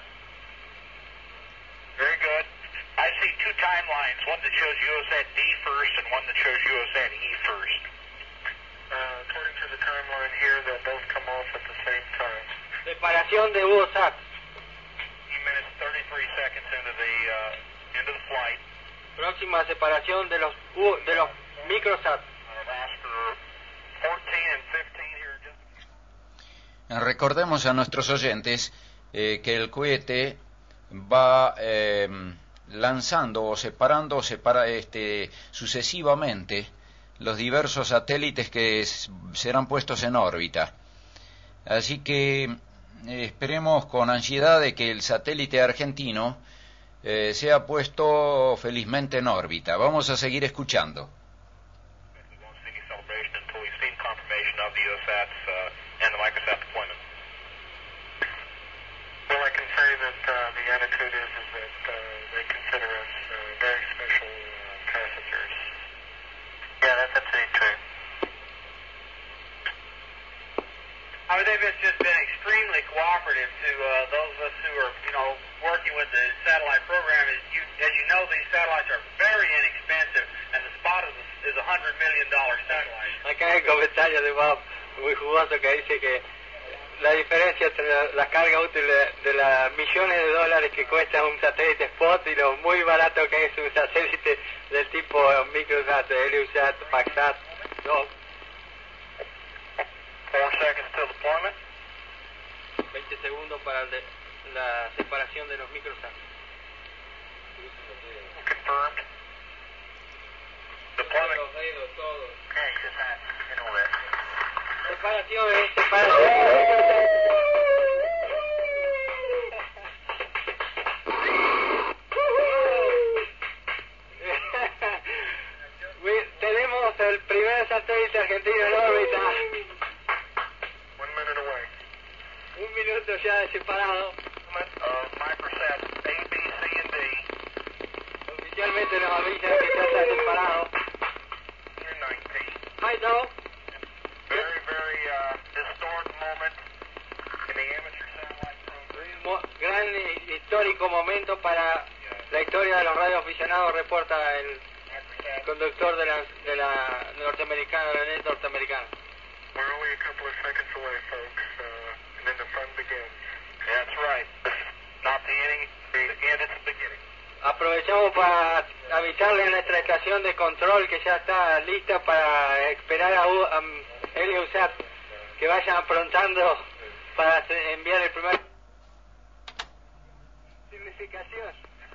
Very good. I see two timelines, one that shows UOSat D first and one that shows UOSat E first. Uh, according to the timeline here, they'll both come off at the same time. Separación de UOSat. E minutes, thirty-three seconds into the uh, into the flight. Próxima separación de los U, de los microsat. Uh, Oscar fourteen and fifteen here. Just... Recordemos a nuestros oyentes eh, que el cohete va eh, lanzando o separando separa, este, sucesivamente los diversos satélites que s- serán puestos en órbita. Así que eh, esperemos con ansiedad de que el satélite argentino eh, sea puesto felizmente en órbita. Vamos a seguir escuchando. We won't see any celebration until we've seen confirmation of the UOSats uh, and the microsat deployment. Well, I can say that uh, the attitude is, is that uh, they consider us uh, very special uh, passengers. Yeah, that's absolutely true. I mean, they've just been extremely cooperative to uh, those of us who are, you know, working with the satellite program. As you, as you know, these satellites are very inexpensive, and the Spot is a, is a hundred million dollar satellite. Acá hay un comentario de Bob muy jugoso que dice que la diferencia entre la, la carga útil de, de las millones de dólares que cuesta un satélite Spot y lo muy barato que es un satélite del tipo Microsat, Heliosat, Paxat. No, Four seconds till deployment. veinte segundos para el de, la separación de los microsat. Confirmed. Deployment. Los dedos, todo. Okay, just that. You know that. Separación, eh, separación. Tenemos el primer satélite argentino en órbita. One minute away. Un minuto ya de separado. Uh, microsat A avisa que ya está separado. Hi, Joe. Very, very uh, historic moment in the amateur satellite program. Mo- gran eh, histórico momento para la historia de los radioaficionados, reporta el conductor de la, de la norteamericana, de la net norteamericana. We're only a couple of seconds away, folks, uh, and then the fun begins. That's right. Not the ending, the end, it's the beginning. Aprovechamos para avisarle a nuestra estación de control que ya está lista para esperar a, U- a Heliosat que vayan aprontando para se- enviar el primer... Significación.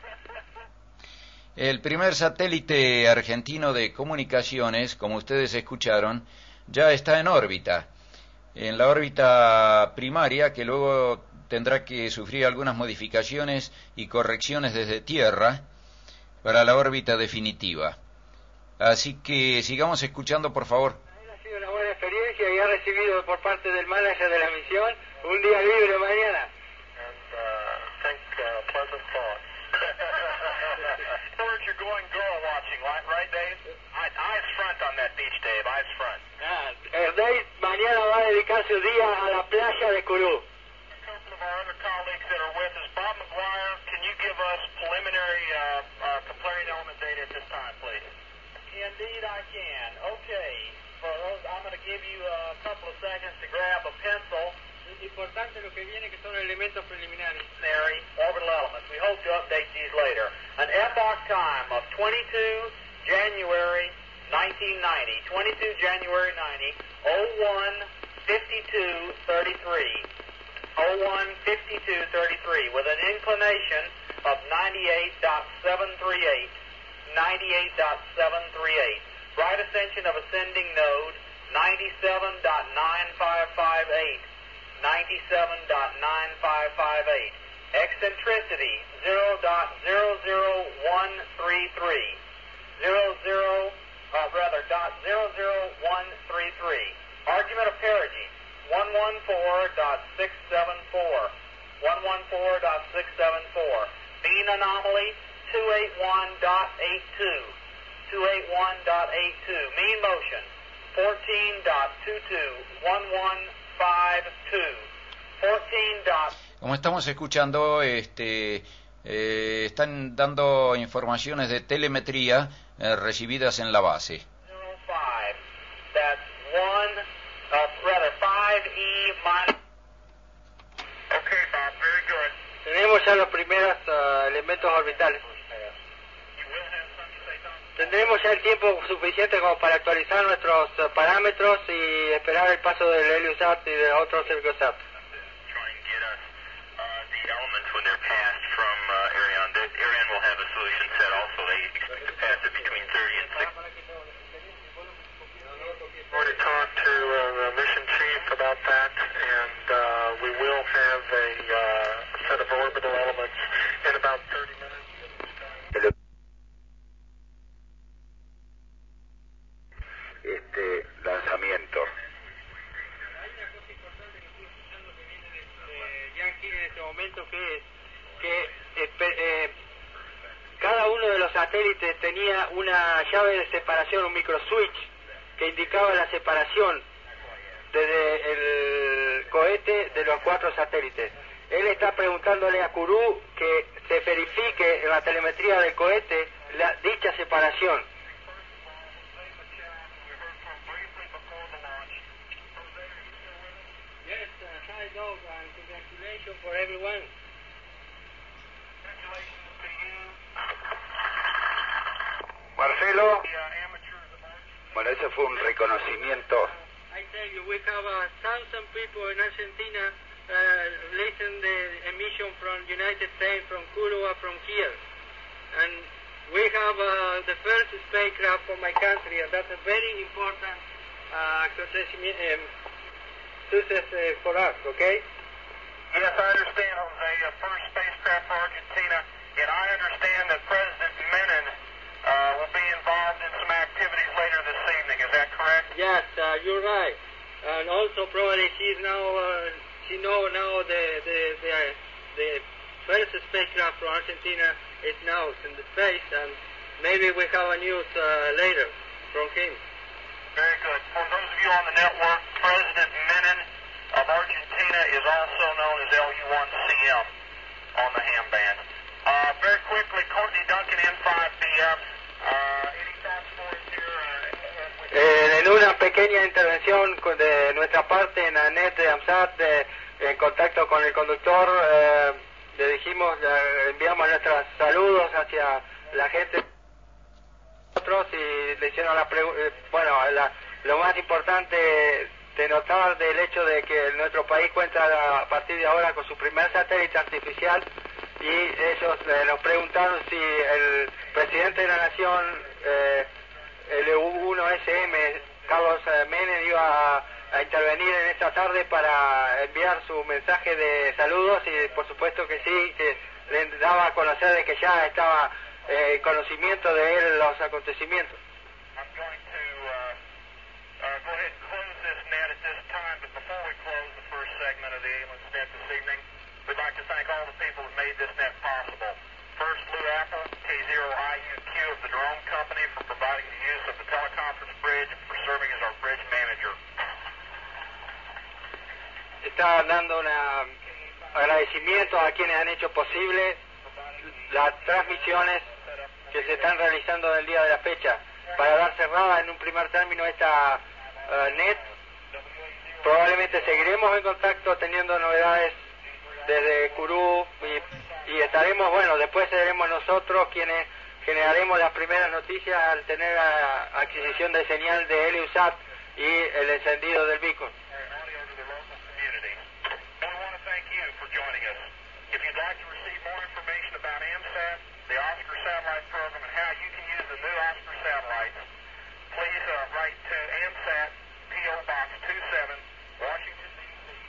El primer satélite argentino de comunicaciones, como ustedes escucharon, ya está en órbita. En la órbita primaria, que luego tendrá que sufrir algunas modificaciones y correcciones desde tierra para la órbita definitiva. Así que sigamos escuchando, por favor. Ha sido una buena experiencia y ha recibido por parte del manager de la misión un día libre mañana. And uh, think uh, pleasant thoughts. Where's your going girl watching, right, right Dave? I, eyes front on that beach, Dave, eyes front. Ah, el Dave mañana va a dedicar su día a la playa de Curú. A couple of our other colleagues that are with us, Bob McGuire, can you give us preliminary uh, uh, comparing element data at this time, please? Indeed, I can. Okay. For those, I'm going to give you a couple of seconds to grab a pencil. Es importante lo que viene, que son elementos preliminares. Ordinary orbital elements. We hope to update these later. An epoch time of twenty-two January nineteen ninety. twenty-two January ninety. oh one fifty-two thirty-three. oh one fifty-two thirty-three with an inclination of ninety-eight point seven three eight. ninety-eight point seven three eight. Right ascension of ascending node ninety-seven point nine five five eight. ninety-seven point nine five five eight. Eccentricity zero point zero zero one three three. zero, zero, uh, rather, dot zero zero one three three. Argument of perigee one fourteen point six seven four. one fourteen point six seven four. Mean anomaly two eighty-one point eight two. two eighty-one point eight two. Mean motion fourteen point two two one one five two. fourteen. Como estamos escuchando, este, eh, están dando informaciones de telemetría eh, recibidas en la base. five. That's one, uh, rather five E minus. Okay, Bob, very good. Tenemos ya los primeros uh, elementos orbitales. You will have something to say, Tom? Tendremos ya el tiempo suficiente como para actualizar nuestros uh, parámetros y esperar el paso del Heliosat y de otros Heliosat. Try and get us uh, the elements when they're passed from uh, Ariane. The, Ariane will have a solution set also. They expect to pass it between thirty and sixty. We're going to talk to uh, the mission chief about that, and uh, we will have a uh, set of orbital elements in about thirty minutes. Este lanzamiento. Hay una cosa importante que estoy escuchando que viene de Yankee en este momento, que es que eh, eh, cada uno de los satélites tenía una llave de separación, un microswitch, que indicaba la separación desde el cohete de los cuatro satélites. Él está preguntándole a Kourou que se verifique en la telemetría del cohete la, dicha separación. Yes, uh, hi Doug, and congratulations for everyone. Congratulations to you. Marcelo, The uh, amateurs of our bueno, ese fue un reconocimiento. I tell you, we have a thousand people in Argentina uh, listen the emission from United States, from Kourou, from here. And we have uh, the first spacecraft for my country, and that's a very important uh, accomplishment, um, success uh, for us, okay? Yes, I understand, Jose. Uh, first spacecraft for Argentina, and I understand that President Menem uh, will be involved in some activities later this evening. Is that correct? Yes, uh, you're right. And also probably she's now, uh, she know now the, the, the, the first spacecraft from Argentina is now in the space, and maybe we have a news uh, later from him. Very good. For those of you on the network, President Menem of Argentina is also known as L U one C M on the ham band. Uh, very quickly, Courtney Duncan, N five B M. Uh, any thoughts for us here? Uh, Eh, en una pequeña intervención con- de nuestra parte en la net de AMSAT, eh, en contacto con el conductor, eh, le dijimos, le enviamos nuestros saludos hacia la gente nosotros y le hicieron la pregunta. Bueno, la- lo más importante de notar del hecho de que nuestro país cuenta a partir de ahora con su primer satélite artificial, y ellos eh, nos preguntaron si el presidente de la nación, eh, el U uno S M, Carlos eh, Menem, iba a, a intervenir en esta tarde para enviar su mensaje de saludos, y por supuesto que sí, que le daba a conocer de que ya estaba eh, en conocimiento de él los acontecimientos. I'm going to uh, uh, go ahead and close this net at this time, but before we close the first segment of the Ambulance Net this evening, we'd like to thank all the people who made this net possible. First, Lou Apple, K zero I U Q of the Drone Company, for providing the use of the teleconference bridge and for serving as our bridge manager. Está dando un agradecimiento a quienes han hecho posible las transmisiones que se están realizando en el día de la fecha, para dar cerrada en un primer término esta uh, net. Probablemente seguiremos en contacto teniendo novedades desde Kourou, y, y estaremos, bueno, después seremos nosotros quienes generaremos las primeras noticias al tener a, adquisición de señal de Heliosat y el encendido del beacon. If you'd like to receive more information about AMSAT, the Oscar Satellite Program, and how you can use the new Oscar satellites, please uh, write to AMSAT, P O Box twenty-seven, Washington, D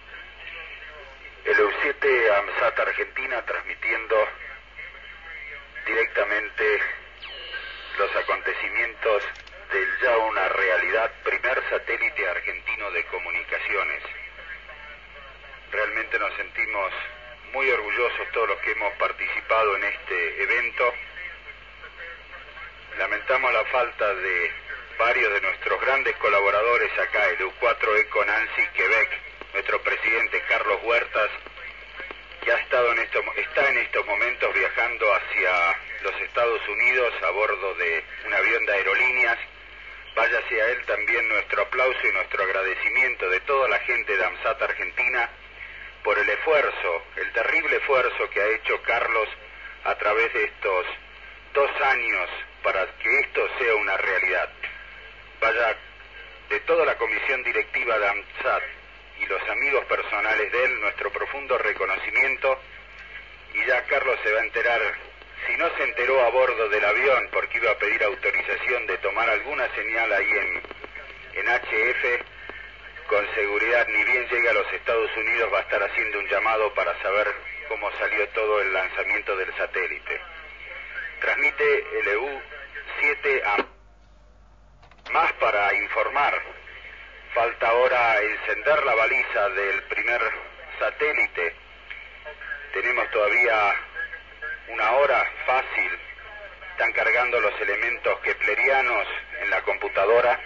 C El U siete AMSAT Argentina transmitiendo directamente los acontecimientos del ya una realidad primer satélite argentino de comunicaciones. Realmente nos sentimos muy orgullosos todos los que hemos participado en este evento. Lamentamos la falta de varios de nuestros grandes colaboradores acá, el U cuatro E con Nancy Quebec, nuestro presidente Carlos Huertas, que ha estado en estos, está en estos momentos viajando hacia los Estados Unidos a bordo de un avión de aerolíneas. Vaya hacia él también nuestro aplauso y nuestro agradecimiento de toda la gente de AMSAT Argentina por el esfuerzo, el terrible esfuerzo que ha hecho Carlos a través de estos dos años para que esto sea una realidad. Vaya, de toda la comisión directiva de AMSAT y los amigos personales de él, nuestro profundo reconocimiento. Y ya Carlos se va a enterar, si no se enteró a bordo del avión porque iba a pedir autorización de tomar alguna señal ahí en, en H F, con seguridad, ni bien llegue a los Estados Unidos, va a estar haciendo un llamado para saber cómo salió todo el lanzamiento del satélite. Transmite el E U siete A. Más para informar, falta ahora encender la baliza del primer satélite. Tenemos todavía una hora fácil. Están cargando los elementos keplerianos en la computadora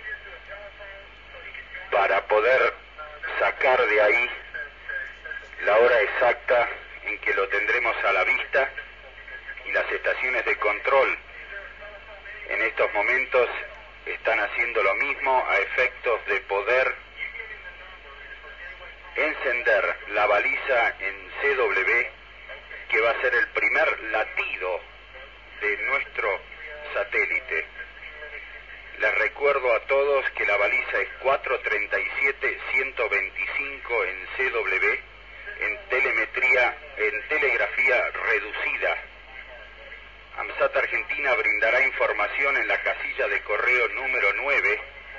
para poder sacar de ahí la hora exacta en que lo tendremos a la vista, y las estaciones de control en estos momentos están haciendo lo mismo a efectos de poder encender la baliza en C W, que va a ser el primer latido de nuestro satélite. Les recuerdo a todos que la baliza es cuatro treinta y siete ciento veinticinco en C W, en telemetría, en telegrafía reducida. AMSAT Argentina brindará información en la casilla de correo número nueve,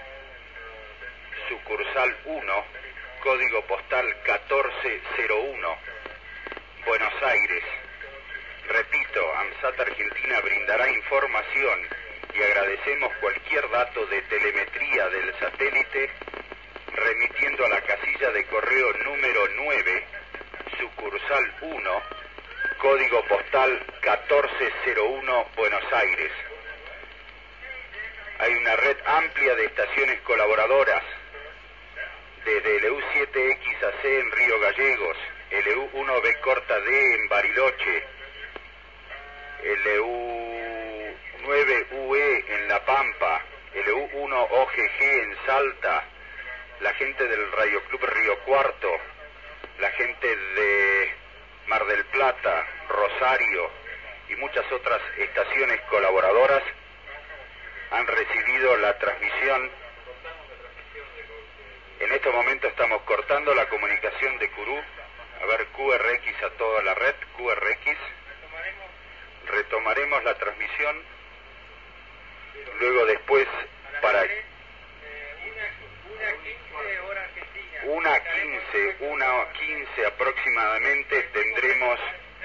sucursal uno, código postal catorce cero uno, Buenos Aires. Repito, AMSAT Argentina brindará información y agradecemos cualquier dato de telemetría del satélite remitiendo a la casilla de correo número nueve, sucursal uno, código postal catorce cero uno, Buenos Aires. hay una red amplia de estaciones colaboradoras, desde L U siete X A C en Río Gallegos, L U uno B corta D en Bariloche, L U nueve U E en La Pampa, L U uno O G G en Salta, la gente del Radio Club Río Cuarto, la gente de Mar del Plata, Rosario y muchas otras estaciones colaboradoras han recibido la transmisión. En este momento estamos cortando la comunicación de Curú, a ver, Q R X a toda la red, Q R X. Retomaremos la transmisión, luego después para una quince, una quince aproximadamente tendremos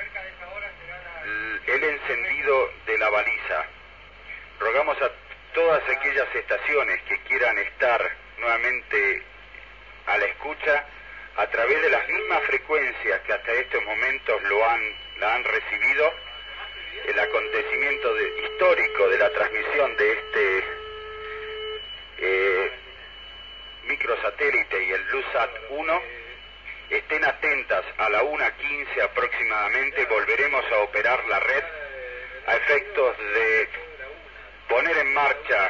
el encendido de la baliza. Rogamos a todas aquellas estaciones que quieran estar nuevamente a la escucha a través de las mismas frecuencias que hasta estos momentos lo han, la han recibido, el acontecimiento de, histórico de la transmisión de este eh, microsatélite y el LUSAT uno, estén atentas a la una quince aproximadamente, volveremos a operar la red a efectos de poner en marcha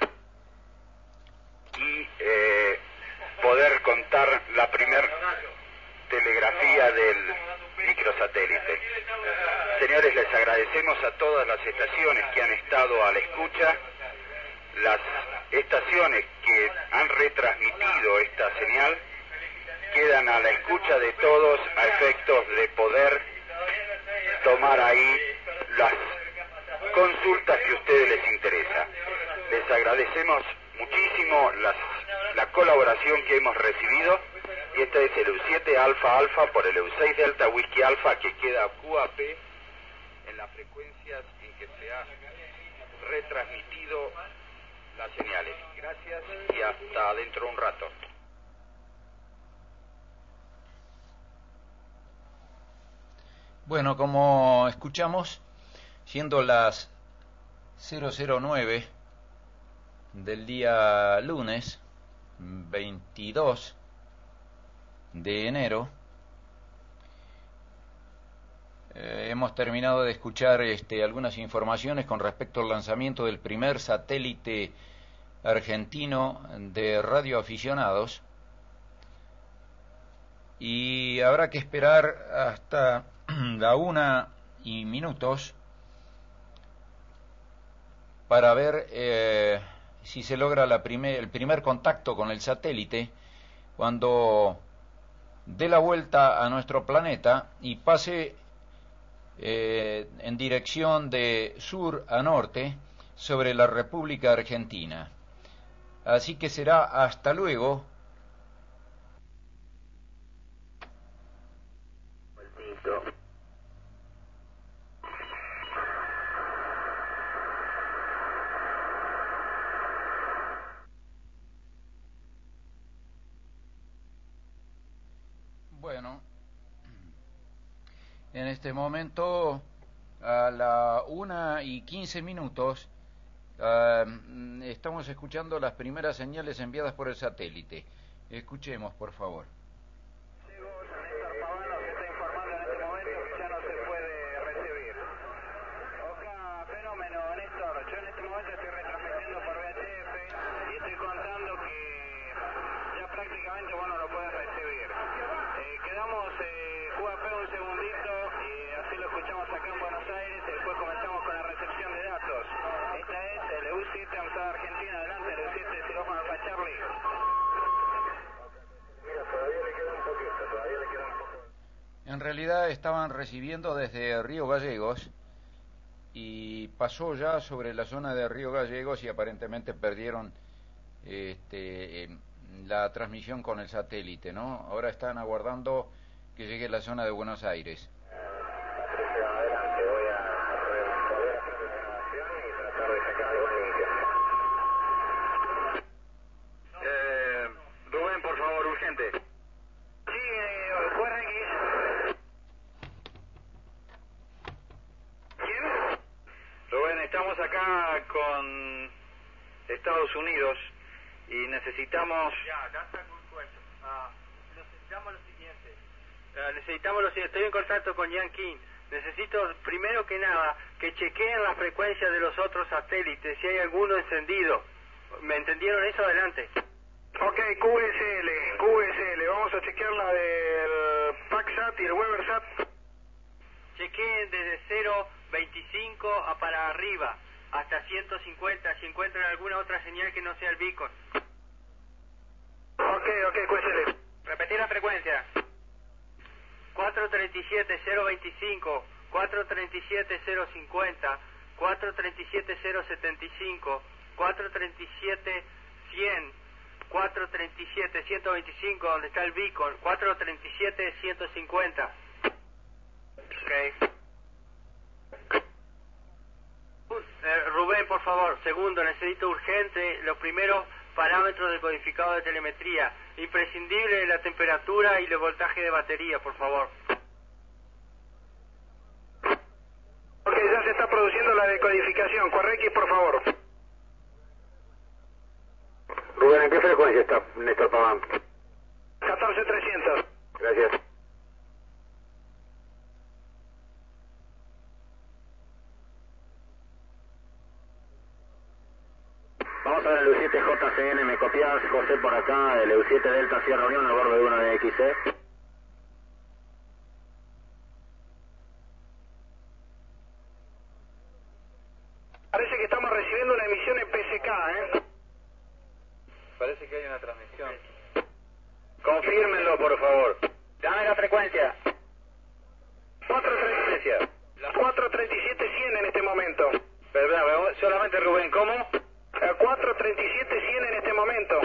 y eh, poder contar la primer telegrafía del microsatélite. Señores, les agradecemos a todas las estaciones que han estado a la escucha, las estaciones que han retransmitido esta señal quedan a la escucha de todos a efectos de poder tomar ahí las consultas que a ustedes les interesa. Les agradecemos muchísimo las, la colaboración que hemos recibido, y este es el U siete Alfa Alfa por el U seis Delta Whisky Alfa, que queda Q A P en las frecuencias en que se ha retransmitido las señales. Gracias y hasta dentro de un rato. Bueno, como escuchamos, siendo las cero cero nueve del día lunes veintidós de enero, eh, hemos terminado de escuchar este, algunas informaciones con respecto al lanzamiento del primer satélite argentino de radioaficionados, y habrá que esperar hasta la una y minutos para ver eh, si se logra la primer, el primer contacto con el satélite cuando dé la vuelta a nuestro planeta y pase eh, en dirección de sur a norte sobre la República Argentina. Así que será hasta luego. Bueno, en este momento, a la una y quince minutos, uh, estamos escuchando las primeras señales enviadas por el satélite. Escuchemos, por favor. En realidad estaban recibiendo desde Río Gallegos y pasó ya sobre la zona de Río Gallegos y aparentemente perdieron este, la transmisión con el satélite, ¿no? Ahora están aguardando que llegue a la zona de Buenos Aires. Eh, Rubén, por favor, urgente. Estamos acá con Estados Unidos, y necesitamos... Ya, that's a good question. Ah, necesitamos lo siguiente. Ah, necesitamos lo siguiente. Estoy en contacto con Yan King. Necesito, primero que nada, que chequeen la frecuencia de los otros satélites, si hay alguno encendido. ¿Me entendieron eso? Adelante. Ok, Q S L, Q S L, vamos a chequear la del PacSat y el WeberSat. Chequeen desde cero veinticinco a para arriba, hasta ciento cincuenta, si encuentran alguna otra señal que no sea el beacon. Ok, ok, Q S L. Repetir la frecuencia. cuatro treinta y siete cero veinticinco, cuatro treinta y siete cero cincuenta, cuatro treinta y siete cero setenta y cinco, cuatro treinta y siete cien, cuatro treinta y siete ciento veinticinco, donde está el beacon, cuatro treinta y siete ciento cincuenta. Ok. Eh, Rubén, por favor, segundo, necesito urgente los primeros parámetros del codificado de telemetría. Imprescindible la temperatura y el voltaje de batería, por favor. Ok, ya se está produciendo la decodificación. Corre X, por favor. Rubén, ¿en qué frecuencia está Néstor Paván? catorce trescientos. Gracias. Vamos a ver el U siete J C N, ¿me copias? José por acá, el U siete Delta Sierra Unión, al borde de uno de X C. Parece que estamos recibiendo una emisión en P S K, ¿eh? Parece que hay una transmisión. Confírmenlo, por favor. Dame la frecuencia. cuatro treinta y siete cien en este momento. Perdón, solamente Rubén, ¿cómo? cuatro treinta y siete cien en este momento.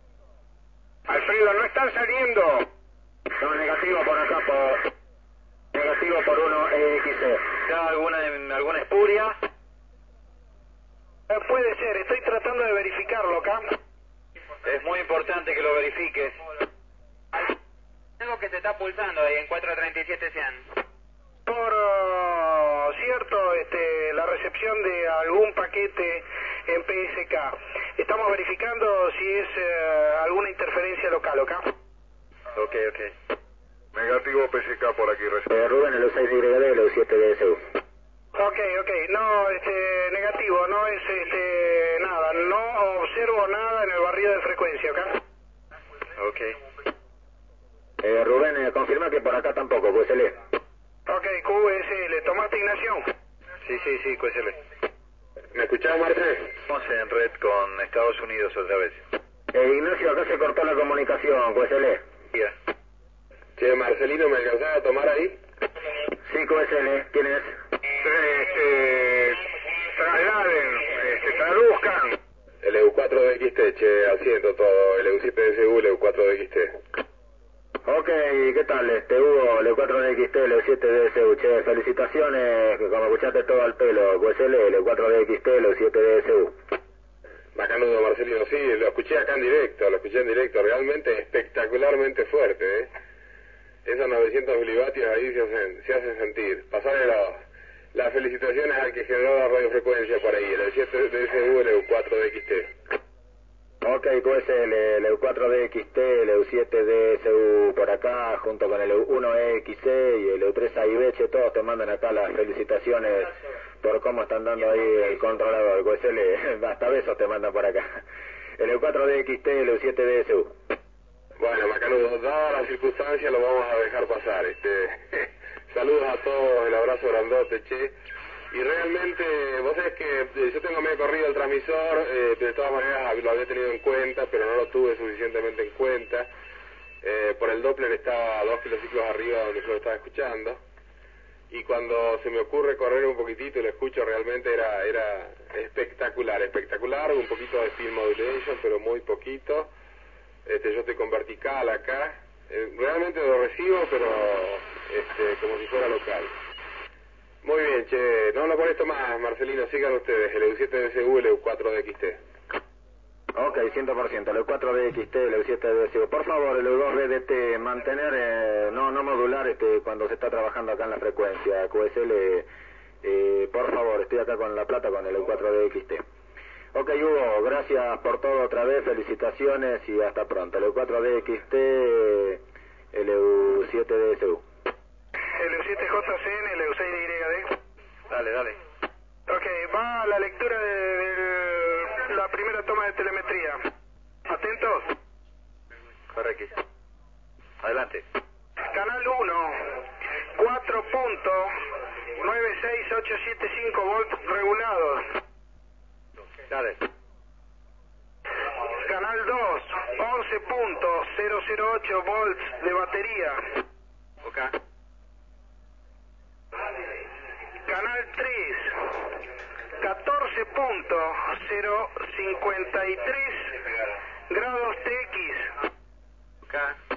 Alfredo, no están saliendo. No, negativo por acá, por... Negativo por uno E X C. ¿Da alguna, alguna espuria? Eh, puede ser, estoy tratando de verificarlo acá. Es muy importante que lo verifiques. Algo que se está pulsando ahí en cuatro treinta y siete cien. Por uh, cierto, este, la recepción de algún paquete en P S K. Estamos verificando si es uh, alguna interferencia local, ¿ok? Ok, ok. Negativo P S K por aquí. Eh, Rubén, el U seis Y D, el U siete D S U. Ok, ok, no, este, negativo, no es, este, nada, no observo nada en el barrido de frecuencia, ¿ok? Ok. Eh, Rubén, eh, confirma que por acá tampoco, Q S L. Ok, Q S L, ¿tomaste Ignacio? Sí, sí, sí, Q S L. ¿Me escuchás, Marce? Estamos en red con Estados Unidos otra vez. Eh, Ignacio, acá se cortó la comunicación, Q S L. Yeah. Che, Marcelino, ¿me alcanzás a tomar ahí? Sí, Q S L, ¿quién es? Este, trasladen, este, traduzcan. El E U cuatro D X T, che, asiento todo, el E U siete D S U, el E U cuatro D X T. Ok, ¿qué tal? Este, Hugo, el E U cuatro D X T, el E U siete D S U, che, felicitaciones, que como escuchaste todo al pelo, Q S L, el E U cuatro D X T, el E U siete D S U. Bacanudo, Marcelino, sí, lo escuché acá en directo, lo escuché en directo, realmente espectacularmente fuerte, ¿eh? Esos novecientos milivatios ahí se hacen, se hacen sentir. Pasarle la, las felicitaciones al que generó la radiofrecuencia por ahí, el E U siete D S U, el E U cuatro D X T. Ok, Q S L, el E U cuatro D X T, el E U siete D S U por acá, junto con el E U uno E X C y el E U tres A I B, che, todos te mandan acá las felicitaciones por cómo están dando ahí el controlador. Q S L, hasta besos te mandan por acá. El E U cuatro D X T, el E U siete D S U. Bueno, Macanudo, dadas las circunstancias lo vamos a dejar pasar. Este, saludos a todos, el abrazo grandote, che. Y realmente, vos sabés que eh, yo tengo medio corrido el transmisor, eh, de todas maneras lo había tenido en cuenta, pero no lo tuve suficientemente en cuenta. Eh, por el Doppler estaba a dos kilociclos arriba de donde yo lo estaba escuchando. Y cuando se me ocurre correr un poquitito y lo escucho, realmente era, era espectacular, espectacular, un poquito de field modulation, pero muy poquito. Este, yo estoy con vertical acá, eh, realmente lo recibo, pero este, como si fuera local. Muy bien, che, no lo molesto más, Marcelino, sigan ustedes, el E U siete D S U, el E U cuatro D X T. Ok, cien por ciento, el E U cuatro D X T, el E U siete D S U. Por favor, el E U dos B D T, mantener, eh, no no modular este cuando se está trabajando acá en la frecuencia. Q S L, eh, por favor, estoy acá con La Plata con el E U cuatro D X T. Ok, Hugo, gracias por todo otra vez, felicitaciones y hasta pronto. L U cuatro D X T, L U siete D S U. L U siete J C N, L U seis D Y D. Dale, dale. Ok, va a la lectura de, de la primera toma de telemetría. ¿Atentos? Corre X. Adelante. Canal uno, cuatro punto nueve seis ocho siete cinco volts regulados. Dale. Canal dos, once punto cero cero ocho volts de batería. Ok. Canal tres, catorce punto cero cincuenta y tres grados T X. Ok.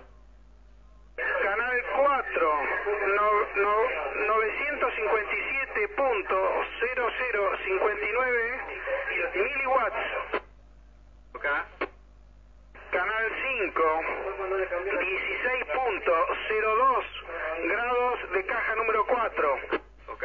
Canal cuatro, no, no, novecientos cincuenta y siete punto cero cero cincuenta y nueve miliwatts. Ok. Canal cinco, dieciséis punto cero dos grados de caja número cuatro. Ok.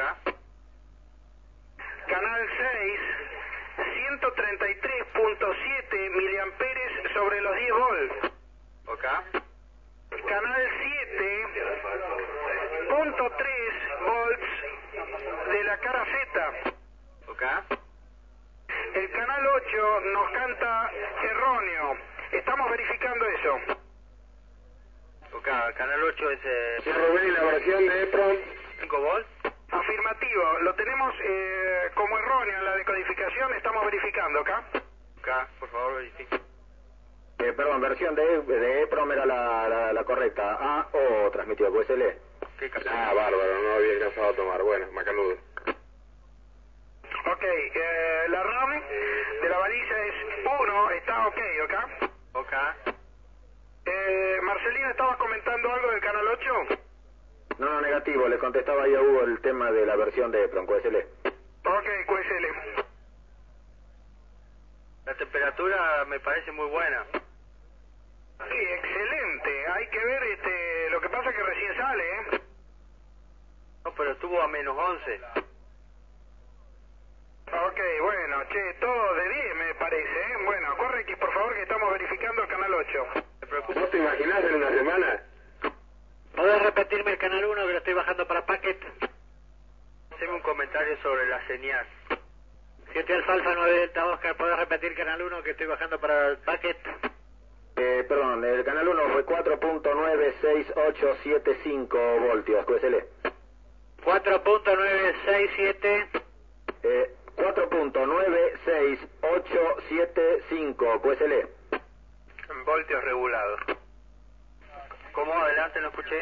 Canal seis, ciento treinta y tres punto siete miliamperes sobre los diez volts. Ok. Canal siete punto tres volts de la cara Z. Ok. El canal ocho nos canta erróneo. Estamos verificando eso. Ok, canal ocho es... Eh... Sí, Rubén, la versión de EPROM. cinco volts. Afirmativo. Lo tenemos eh, como erróneo en la decodificación. Estamos verificando acá. Ok, por favor, verifique. Eh, perdón, versión de, de EPROM era la, la, la correcta. A O transmitió, pues L. ¿Qué ca- Ah, bárbaro, no había alcanzado a tomar. Bueno, macanudo. Ok, eh, la RAM de la baliza es uno. Está ok, ¿ok? Ok. Eh, Marcelino, ¿estabas comentando algo del canal ocho? No, no, negativo. Le contestaba ahí a Hugo el tema de la versión de EPROM, Q S L. Ok, Q S L. La temperatura me parece muy buena. Sí, excelente. Hay que ver, este, lo que pasa es que recién sale, ¿eh? No, pero estuvo a menos once. Ok, bueno, che, todo de diez me parece, ¿eh? Bueno, corre X, por favor, que estamos verificando el canal ocho. ¿Te preocupa? ¿Vos te imaginás en una semana? ¿Podés repetirme el canal uno que lo estoy bajando para Packet? Haceme un comentario sobre la señal. siete Alfa Alfa nueve Delta Oscar, ¿podés repetir el canal uno que estoy bajando para el Packet? Eh, perdón, el canal uno fue cuatro punto nueve seis ocho siete cinco voltios, Q S L. cuatro punto nueve seis siete. Eh, cuatro punto nueve seis ocho siete cinco, Q S L. Voltios regulados. ¿Cómo? Adelante, no escuché.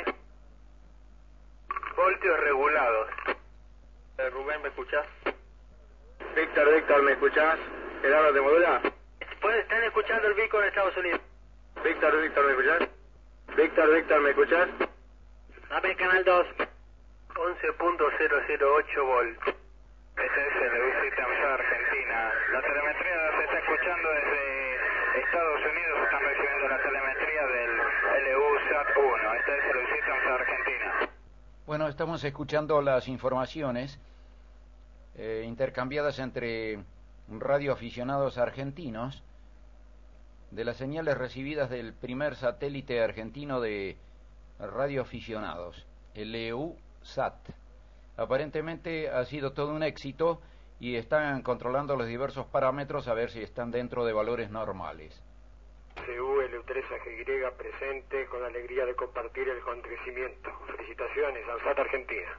Voltios regulados. Eh, Rubén, ¿me escuchás? Víctor, Víctor, ¿me escuchás? ¿Gerardo te modula? Pueden estar escuchando el Vico en Estados Unidos. Víctor, Víctor, ¿me escuchás? Víctor, Víctor, ¿me escuchás? Dame el canal dos. once punto cero cero ocho volts. Este es el U siete AMSA Argentina. La telemetría se está escuchando desde Estados Unidos. Están recibiendo la telemetría del L U S A T uno. Este es el U siete AMSA Argentina. Bueno, estamos escuchando las informaciones eh, intercambiadas entre radioaficionados argentinos de las señales recibidas del primer satélite argentino de radioaficionados, L U S A T. Aparentemente ha sido todo un éxito y están controlando los diversos parámetros a ver si están dentro de valores normales. C U L U tres A G Y presente con alegría de compartir el acontecimiento. Felicitaciones, AMSAT Argentina.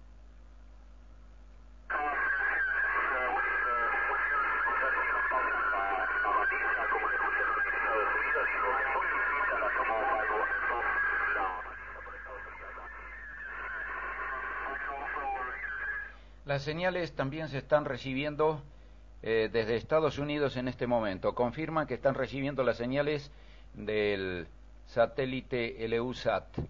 Las señales también se están recibiendo eh, desde Estados Unidos en este momento. Confirman que están recibiendo las señales del satélite L U S A T.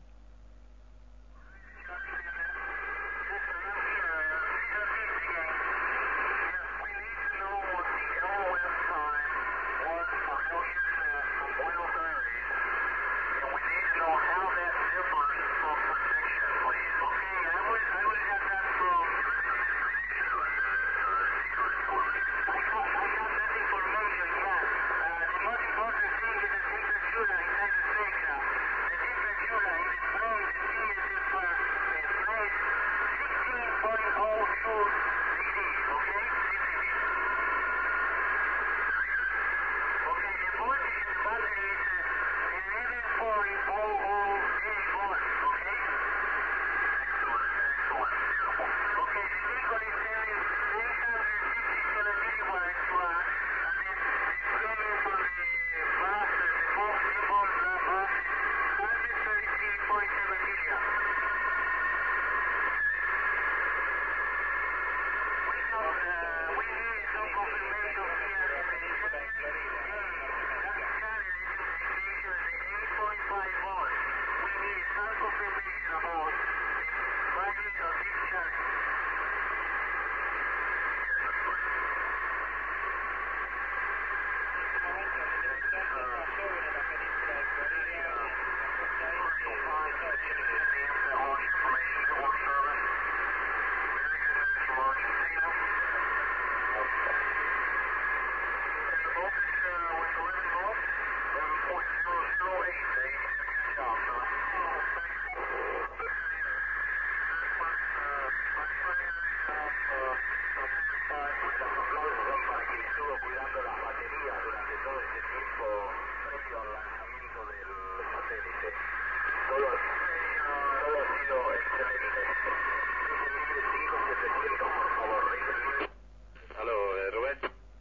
con lanzamiento del satélite. Todo, todo ha sido excelente. cinco setecientos, por favor. Aló, eh, Rubén.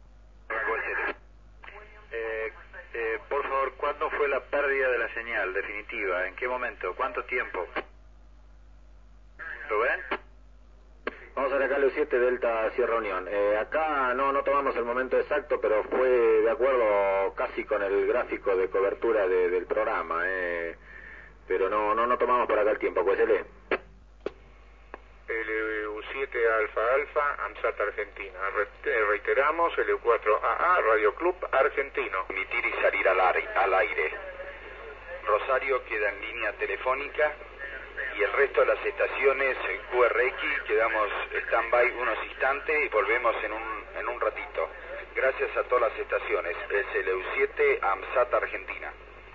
Eh, eh, por favor, ¿cuándo fue la pérdida de la señal definitiva? ¿En qué momento? ¿Cuánto tiempo? ¿Rubén? Vamos a ver acá, Leo siete, Delta Sierra Unión. Eh, acá no no tomamos el momento exacto, pero fue de acuerdo casi con el gráfico de cobertura de, del programa. Eh, pero no no no tomamos por acá el tiempo, pues L. L U siete Alfa Alfa, AMSAT Argentina. Re reiteramos, L U cuatro A A, Radio Club Argentino. Emitir y salir al, al aire. Rosario queda en línea telefónica y el resto de las estaciones Q R X quedamos stand-by unos instantes y volvemos en un, en un ratito. Gracias a todas las estaciones. Es L U siete AMSAT Argentina.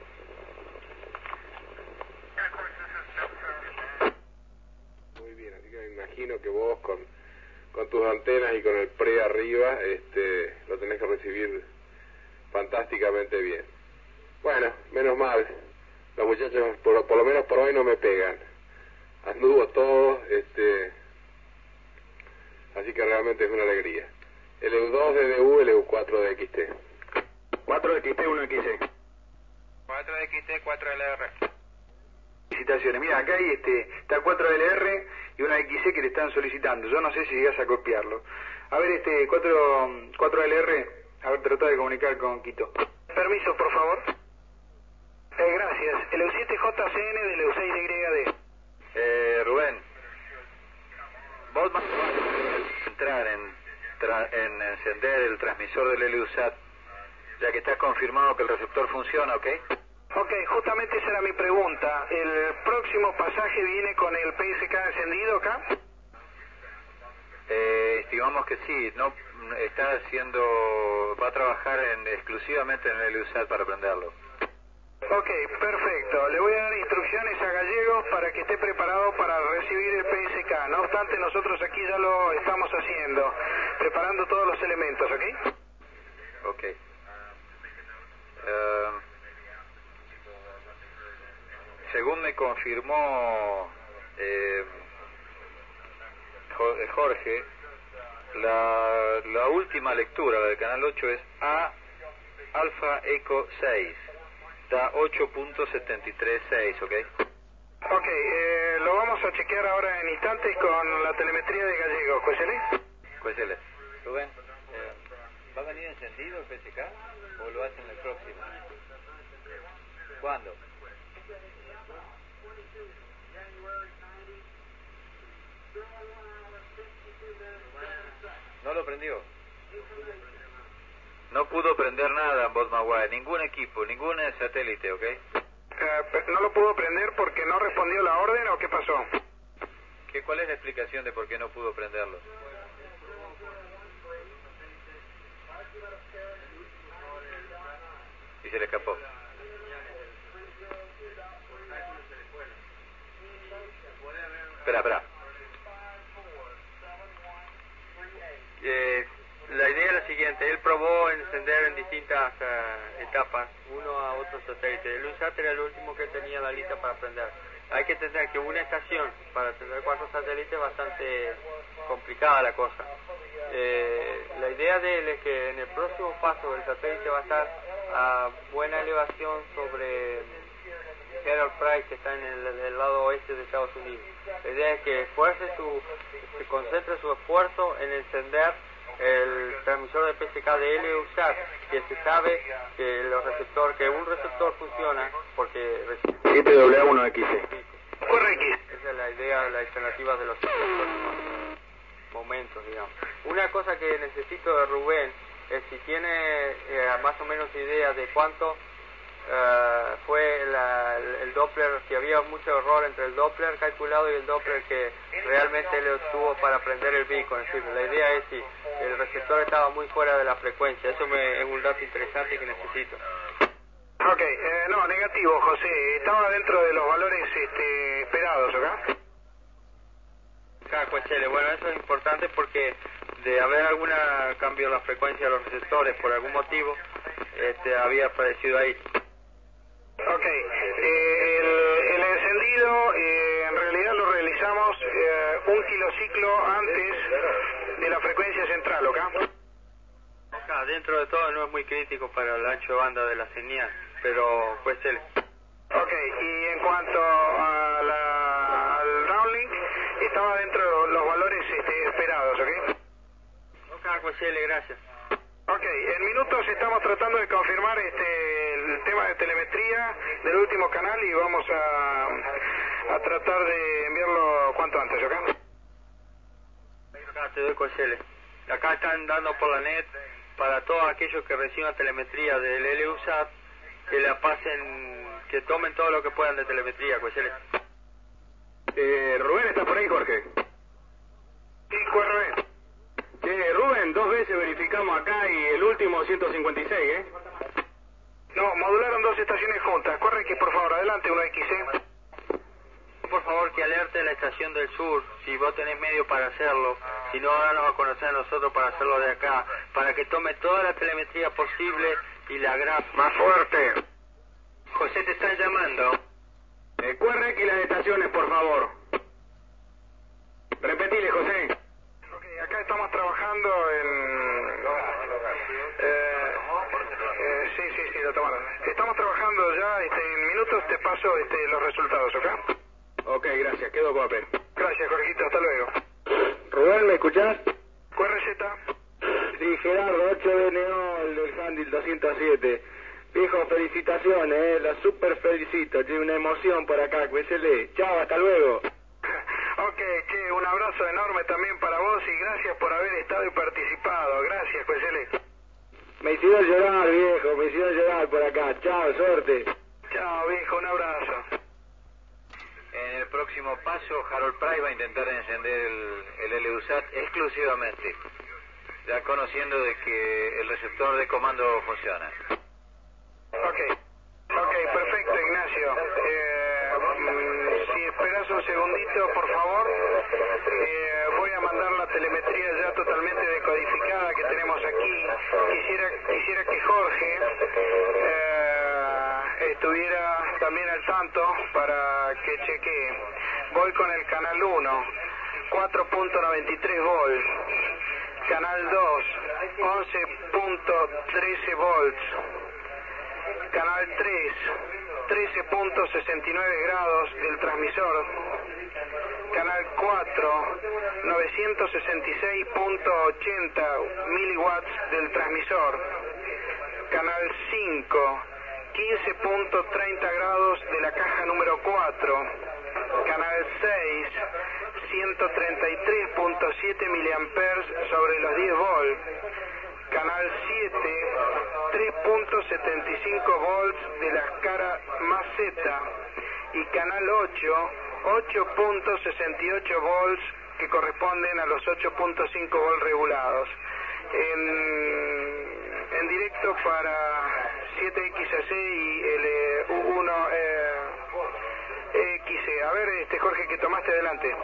Muy bien, así que me imagino que vos con, con tus antenas y con el pre arriba este, lo tenés que recibir fantásticamente bien. Bueno, menos mal, los muchachos por, por lo menos por hoy no me pegan. Anduvo todo, este, así que realmente es una alegría. L U dos de D U, L U cuatro de X T. cuatro X T, uno X C. cuatro X T, cuatro L R. Felicitaciones. Mira, acá hay este, está cuatro L R y una X C que le están solicitando. Yo no sé si llegas a copiarlo. A ver, este, cuatro L R, a ver, trata de comunicar con Quito. Permiso, por favor. Eh, gracias. L U siete J C N de L U seis Y D. Eh, Rubén, vos vas a entrar en, tra en encender el transmisor del L U S A T, ya que está confirmado que el receptor funciona, ¿ok? Ok, justamente esa era mi pregunta. ¿El próximo pasaje viene con el P S K encendido acá? Eh, estimamos que sí, no está haciendo, va a trabajar en, exclusivamente en el L U S A T para prenderlo. Ok, perfecto. Le voy a dar instrucciones a Gallegos para que esté preparado para recibir el P S K. No obstante, nosotros aquí ya lo estamos haciendo, preparando todos los elementos, ¿ok? Ok. Uh, según me confirmó eh, Jorge, la, la última lectura, la del canal ocho, es A Alfa Eco seis. Da ocho punto setenta y tres seis, ¿ok? Ok, eh, lo vamos a chequear ahora en instantes con la telemetría de Gallegos. ¿Cuésele? Cuésele. Rubén, eh, ¿va a venir encendido el P S K o lo hacen el próximo? ¿Cuándo? ¿No lo prendió? No pudo prender nada en Bosmaguay, ningún equipo, ningún satélite, ¿ok? Uh, ¿No lo pudo prender porque no respondió la orden o qué pasó? ¿Qué, ¿Cuál es la explicación de por qué no pudo prenderlo? Y se le escapó. Espera, espera. Eh, la idea es la siguiente, él probó encender en distintas uh, etapas, uno a otro satélite. El U S A T era el último que tenía la lista para prender. Hay que entender que una estación para tener cuatro satélites es bastante complicada la cosa. Eh, la idea de él es que en el próximo paso el satélite va a estar a buena elevación sobre Herald Price, que está en el, el lado oeste de Estados Unidos. La idea es que esfuerce su, se concentre su esfuerzo en encender el transmisor de P S K de L U S A T, que se sabe que los receptor, que un receptor funciona porque siete W A uno X C. Correcto. Esa es la idea, la alternativa de los momentos, digamos. Una cosa que necesito de Rubén es si tiene eh, más o menos idea de cuánto uh, fue la, el, el Doppler, si había mucho error entre el Doppler calculado y el Doppler que realmente le obtuvo para prender el beacon. Es decir, la idea es si el receptor estaba muy fuera de la frecuencia. Eso me, es un dato interesante que necesito. Ok, eh, no, negativo, José. Estaba dentro de los valores este, esperados, ¿ok? Ah, pues, bueno, eso es importante porque de haber algún cambio en la frecuencia de los receptores por algún motivo, este, había aparecido ahí. Ok, eh, el, el encendido eh, en realidad lo realizamos eh, un kilociclo antes de la frecuencia central, ¿ok? Acá, dentro de todo no es muy crítico para el ancho de banda de la señal, pero pues el... Ok, y en cuanto a la, al downlink, estaba dentro de los valores este, esperados, ¿ok? Ok, pues L, gracias. Ok, en minutos estamos tratando de confirmar este el tema de telemetría del último canal y vamos a, a tratar de enviarlo cuanto antes, ¿ok? Acá te doy con L. Acá están dando por la net para todos aquellos que reciban telemetría del L U S A T, que la pasen, que tomen todo lo que puedan de telemetría, pues L. Eh, Rubén, ¿está por ahí, Jorge? Sí, Q R B. Che, Rubén, dos veces verificamos acá y el último ciento cincuenta y seis, ¿eh? No, modularon dos estaciones juntas. Corre que por favor, adelante uno X C. Por favor, que alerte la estación del sur, si vos tenés medio para hacerlo. Si no, háganos a conocer a nosotros para hacerlo de acá, para que tome toda la telemetría posible y la graf. Más fuerte. José, te están llamando. Eh, Q R X las estaciones, por favor. Repetile, José. Ok, acá estamos trabajando en... Eh, eh, sí, sí, sí, lo tomaron. Estamos trabajando ya, este, en minutos te paso este, los resultados, ¿ok? Ok, gracias, quedo con papel. Gracias, Jorgito, hasta luego. Rubén, ¿me escuchás? Q R Z. Sí, Gerardo, ocho D N O, el del Handil doscientos siete. Viejo, felicitaciones, eh, la super felicito, tiene una emoción por acá, cuésele. Chao, hasta luego. Ok, che, un abrazo enorme también para vos y gracias por haber estado y participado. Gracias, cuésele. Me hicieron llorar, viejo, me hicieron llorar por acá. Chao, suerte. Chao, viejo, un abrazo. En el próximo paso, Harold Price va a intentar encender el, el L U S A T exclusivamente, ya conociendo de que el receptor de comando funciona. Ok, ok, perfecto, Ignacio. Eh, mm, si esperas un segundito, por favor, eh, voy a mandar la telemetría ya totalmente decodificada que tenemos aquí. Quisiera, quisiera que Jorge eh, estuviera también al tanto para que chequee. Voy con el canal uno, cuatro punto noventa y tres volts. Canal dos, once punto trece volts. Canal tres, trece punto sesenta y nueve grados del transmisor. Canal cuatro, novecientos sesenta y seis punto ochenta miliwatts del transmisor. Canal cinco, quince punto treinta grados de la caja número cuatro. Canal seis, ciento treinta y tres punto siete miliamperes sobre los diez volts. Canal siete, tres punto setenta y cinco volts de la cara más Z. Y canal ocho, ocho punto sesenta y ocho volts que corresponden a los ocho punto cinco volts regulados. En, en directo para siete X C y el U uno eh, X C. A ver, este Jorge, que tomaste adelante.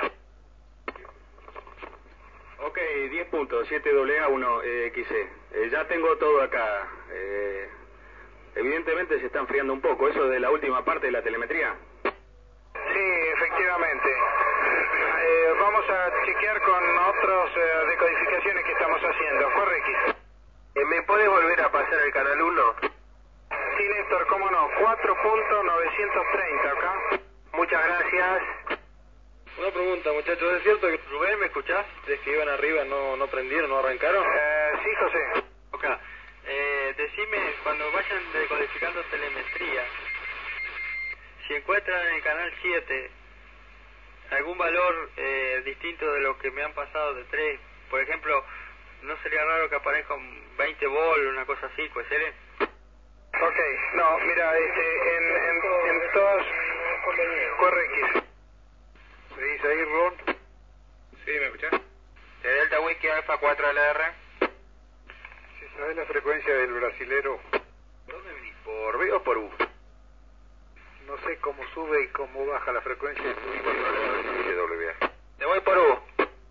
Ok, diez puntos, siete A A uno X C. Eh, ya tengo todo acá. Eh, evidentemente se está enfriando un poco. ¿Eso de la última parte de la telemetría? Sí, efectivamente. Eh, vamos a chequear con otras eh, decodificaciones que estamos haciendo. Corre X. Eh, ¿Me puede volver a pasar el canal uno? Sí, Néstor, cómo no. cuatro punto novecientos treinta, ¿ok? Muchas gracias. Una pregunta, muchachos, ¿es cierto que Rubén, me escuchás? ¿Es que iban arriba, no, no prendieron, no arrancaron? Eh, sí, José. Ok, eh, decime, cuando vayan decodificando telemetría, si encuentran en el canal siete algún valor eh, distinto de lo que me han pasado de tres, por ejemplo, ¿no sería raro que aparezca un veinte volt, una cosa así, pues, ¿eh? Ok, no, mira, este, en, en, en todas... Corre X. ¿Se dice ahí, Ron? Sí, ¿me escuchás? De Delta Wiki Alfa cuatro L R. Si sabes la frecuencia del brasilero. ¿Dónde venís? ¿Por B o por U? No sé cómo sube y cómo baja la frecuencia de tu W A. Me voy por U.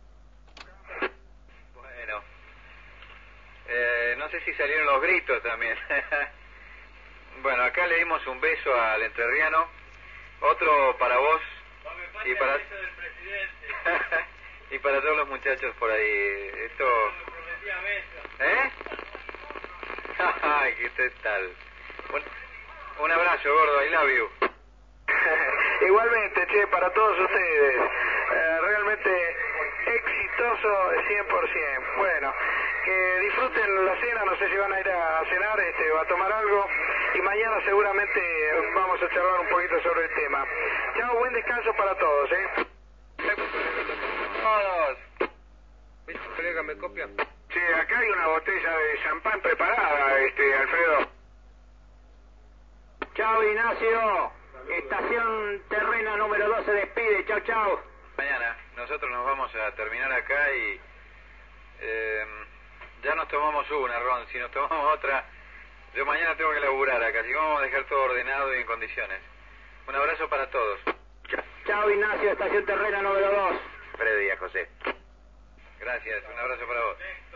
Bueno. Eh, no sé si salieron los gritos también. Bueno, acá le dimos un beso al entrerriano, otro para vos y para y para todos los muchachos por ahí. Esto. ¿Eh? Ay, ¿qué tal? Un, un abrazo, gordo, I love you. Igualmente, che, para todos ustedes. Eh, realmente exitoso cien por ciento. Bueno, que disfruten la cena, no sé si van a ir a cenar este, o a tomar algo, y mañana seguramente vamos a charlar un poquito sobre el tema. Chao, buen descanso para todos, ¿eh? Todos. Colega, ¿me copia? Sí, acá hay una botella de champán preparada, este, Alfredo. Chao, Ignacio. Estación terrena número dos se despide. Chao, chao. Mañana nosotros nos vamos a terminar acá y eh, ya nos tomamos una, Ron. Si nos tomamos otra, yo mañana tengo que laburar acá, así que vamos a dejar todo ordenado y en condiciones. Un abrazo para todos. Chao, Ignacio. Estación terrena número dos. Freddy, a José. Gracias, un abrazo para vos.